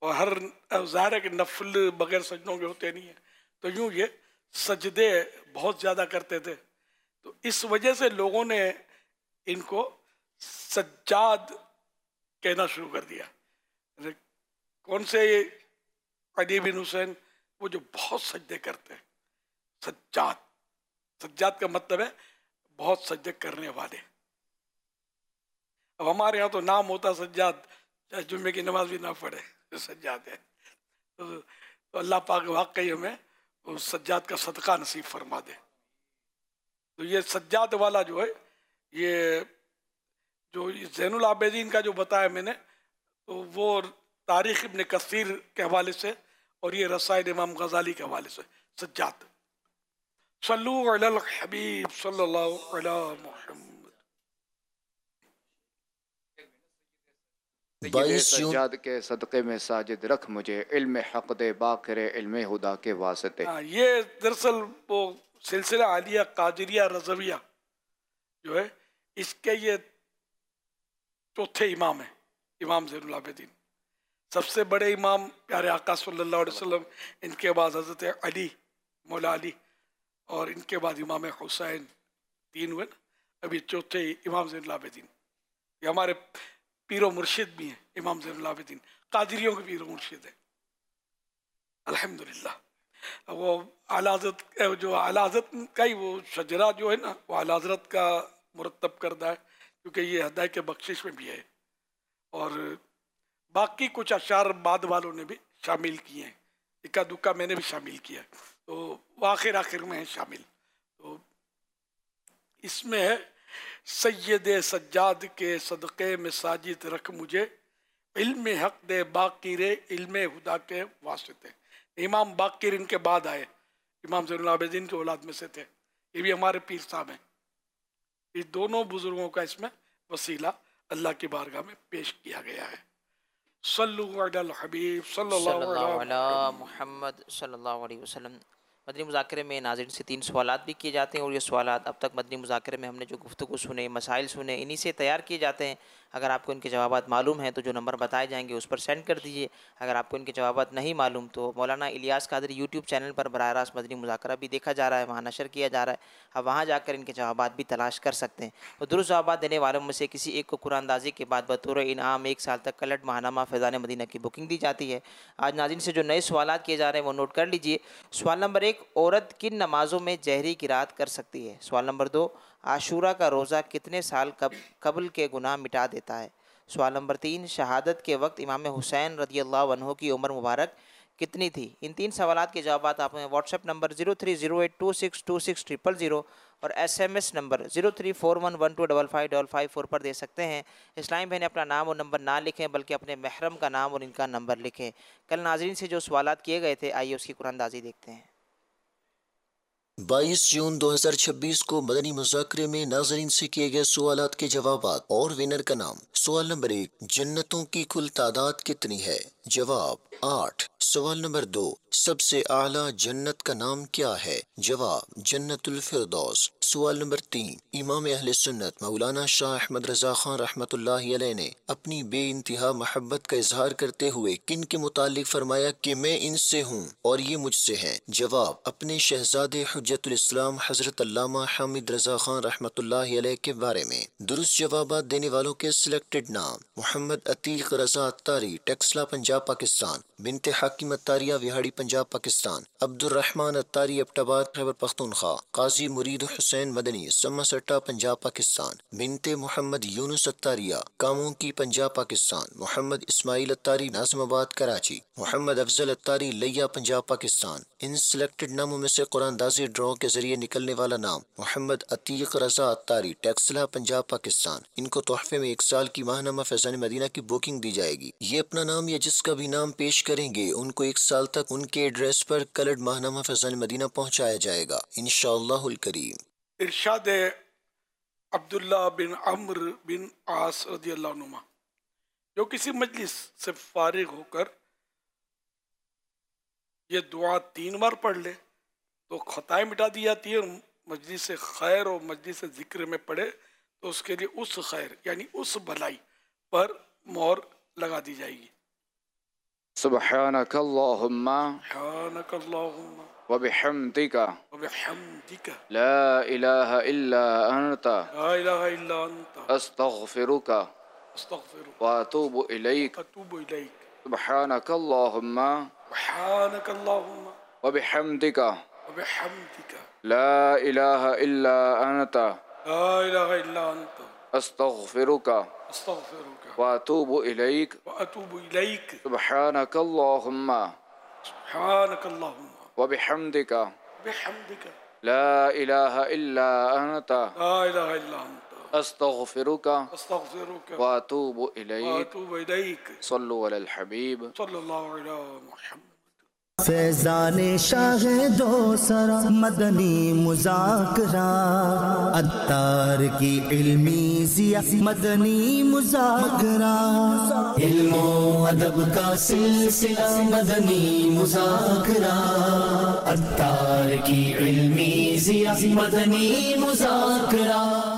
اور ہر ظاہر ہے کہ نفل بغیر سجدوں کے ہوتے نہیں ہیں، تو یوں یہ سجدے بہت زیادہ کرتے تھے، تو اس وجہ سے لوگوں نے ان کو سجاد کہنا شروع کر دیا۔ کون سے؟ علی بن حسین، وہ جو بہت سجدے کرتے ہیں، سجاد۔ سجاد کا مطلب ہے بہت سجدے کرنے والے۔ اب ہمارے ہاں تو نام ہوتا سجاد، چاہے جمعے کی نماز بھی نہ پڑھے، سجاد ہے۔ تو اللہ پاک واقعی ہمیں اس سجاد کا صدقہ نصیب فرما دے۔ تو یہ سجاد والا جو ہے، یہ جو زین العابدین کا جو بتایا میں نے، تو وہ تاریخ ابن کثیر کے حوالے سے اور یہ رسائل امام غزالی کے حوالے سے سجاد۔ صلو علی الحبیب صلی اللہ علی محمد۔ سید سجاد کے صدقے میں ساجد رکھ مجھے، علم حق دے باقر علم خدا کے واسطے۔ یہ دراصل وہ سلسلہ عالیہ قادریہ رضویہ جو ہے، اس کے یہ چوتھے امام ہیں، امام زین العابدین۔ سب سے بڑے امام پیارے آقا صلی اللہ علیہ وسلم، ان کے بعد حضرت علی مولا علی، اور ان کے بعد امام حسین، تین ہوئے نا، ابھی چوتھے امام زین العابدین۔ یہ ہمارے پیر و مرشد بھی ہیں امام زین العابدین، قادریوں کے پیر و مرشد ہیں الحمدللہ۔ وہ اعلیٰ حضرت جو اعلیٰ حضرت کا ہی وہ شجرہ جو ہے نا، وہ اعلیٰ حضرت کا مرتب کردہ ہے، کیونکہ یہ ہدایت بخشش میں بھی ہے، اور باقی کچھ اشعار بعد والوں نے بھی شامل کیے ہیں، اکا دکا میں نے بھی شامل کیا ہے، تو وہ آخر میں ہیں شامل۔ تو اس میں ہے سید سجاد کے صدقے میں ساجد رکھ مجھے، علم حق دے باقر علم خدا کے واسطے۔ امام باقر ان کے بعد آئے، امام زین العابدین کے اولاد میں سے تھے، یہ بھی ہمارے پیر صاحب ہیں۔ یہ دونوں بزرگوں کا اس میں وسیلہ اللہ کی بارگاہ میں پیش کیا گیا ہے۔ صلو علی الحبیب صلی اللہ علی محمد صلی اللہ علیہ وسلم۔ مدنی مذاکرے میں ناظرین سے 3 سوالات بھی کیے جاتے ہیں، اور یہ سوالات اب تک مدنی مذاکرے میں ہم نے جو گفتگو سنے، مسائل سنے، انہی سے تیار کیے جاتے ہیں۔ اگر آپ کو ان کے جوابات معلوم ہیں تو جو نمبر بتائے جائیں گے اس پر سینڈ کر دیجیے۔ اگر آپ کو ان کے جوابات نہیں معلوم تو مولانا الیاس قادری یوٹیوب چینل پر براہ راست مدنی مذاکرہ بھی دیکھا جا رہا ہے، وہاں نشر کیا جا رہا ہے، آپ وہاں جا کر ان کے جوابات بھی تلاش کر سکتے ہیں۔ تو درست جوابات دینے والوں میں سے کسی ایک کو قرآن اندازی کے بعد بطور انعام 1 سال تک کلٹ ماہنامہ فیضان مدینہ کی بکنگ دی جاتی ہے۔ آج ناظرین سے جو نئے سوالات کیے جا رہے ہیں وہ نوٹ کر لیجیے۔ سوال نمبر 1، عورت کن نمازوں میں جہری قرات کر سکتی ہے؟ سوال نمبر 2، عاشورہ کا روزہ کتنے سال قبل کے گناہ مٹا دیتا ہے؟ سوال نمبر 3، شہادت کے وقت امام حسین رضی اللہ عنہ کی عمر مبارک کتنی تھی؟ ان 3 سوالات کے جوابات آپ نے واٹس ایپ نمبر 030826260000 اور SMS نمبر 0341125554 پر دے سکتے ہیں۔ اسلامی بہنیں اپنا نام اور نمبر نہ لکھیں بلکہ اپنے محرم کا نام اور ان کا نمبر لکھیں۔ کل ناظرین سے جو سوالات کیے گئے تھے، آئیے اس کی قرآن اندازی دیکھتے ہیں۔ 22 جون 2026 کو مدنی مذاکرے میں ناظرین سے کیے گئے سوالات کے جوابات اور ونر کا نام۔ سوال نمبر 1، جنتوں کی کل تعداد کتنی ہے؟ جواب 8۔ سوال نمبر 2، سب سے اعلیٰ جنت کا نام کیا ہے؟ جواب جنت الفردوس۔ سوال نمبر 3، امام اہل سنت مولانا شاہ احمد رضا خان رحمۃ اللہ علیہ نے اپنی بے انتہا محبت کا اظہار کرتے ہوئے کن کے متعلق فرمایا کہ میں ان سے ہوں اور یہ مجھ سے ہیں؟ جواب اپنے شہزادے حجت الاسلام حضرت علامہ حامد رضا خان رحمۃ اللہ علیہ کے بارے میں۔ درست جوابات دینے والوں کے سلیکٹڈ نام: محمد عتیق رضا اتاری، ٹیکسلا پنجاب پاکستان، بنت حاکم اتاریہ وہاڑی پنجاب پاکستان، عبد الرحمن اتاری ابٹ آباد خیبر پختونخوا، قاضی مرید حسین مدنی سما سٹا پنجاب پاکستان، بنت محمد یونس اتاریہ کاموں کی پنجاب پاکستان، محمد اسماعیل اتاری ناظم آباد کراچی، محمد افضل اتاری لیا پنجاب پاکستان۔ ان سلیکٹڈ ناموں میں سے قرآن اندازی ڈرا کے ذریعے نکلنے والا نام محمد عتیق رضا اتاری، ٹیکسلا پنجاب پاکستان۔ ان کو تحفے میں 1 سال کی ماہنامہ فیضان مدینہ کی بکنگ دی جائے گی۔ یہ اپنا نام یا جس کا بھی نام پیش کریں گے ان کو 1 سال تک ان کے ایڈریس پر کلرڈ ماہنامہ فیضان مدینہ پہنچایا جائے گا انشاءاللہ الکریم۔ ارشاد عبداللہ بن عمرو بن عاص رضی اللہ عنہ، جو کسی مجلس سے فارغ ہو کر یہ دعا 3 بار پڑھ لے تو خطائیں مٹا دی جاتی ہے، اور مجلس خیر اور مجلس ذکر میں پڑھے تو اس کے لیے اس خیر یعنی اس بھلائی پر مہر لگا دی جائے گی۔ سبحانک اللہم سبحانك اللهم وبحمدک وبحمدك لا الہ الا انت لا إله إلا أنت استغفرک أستغفرك واتوب الیک وأتوب إليك سبحانک اللہم سبحانك اللهم وبحمدک وبحمدك لا الہ الا انت لا إله إلا أنت استغفرک أستغفرك واتوب الیک وأتوب إليك سبحانک اللہم سبحانك اللهم وبحمدک بحمدك لا الہ الا انت لا إله إلا أنت استغفرک أستغفرك واتوب الیک وأتوب إليك صلو علی الحبیب صلى الله على محمد فیضان شاہ دو سرا مدنی مذاکرہ عطار کی علمی ضیا مدنی مذاکرہ علم و ادب کا سلسلہ مدنی مذاکرہ عطار کی علمی ضیا مدنی مذاکرہ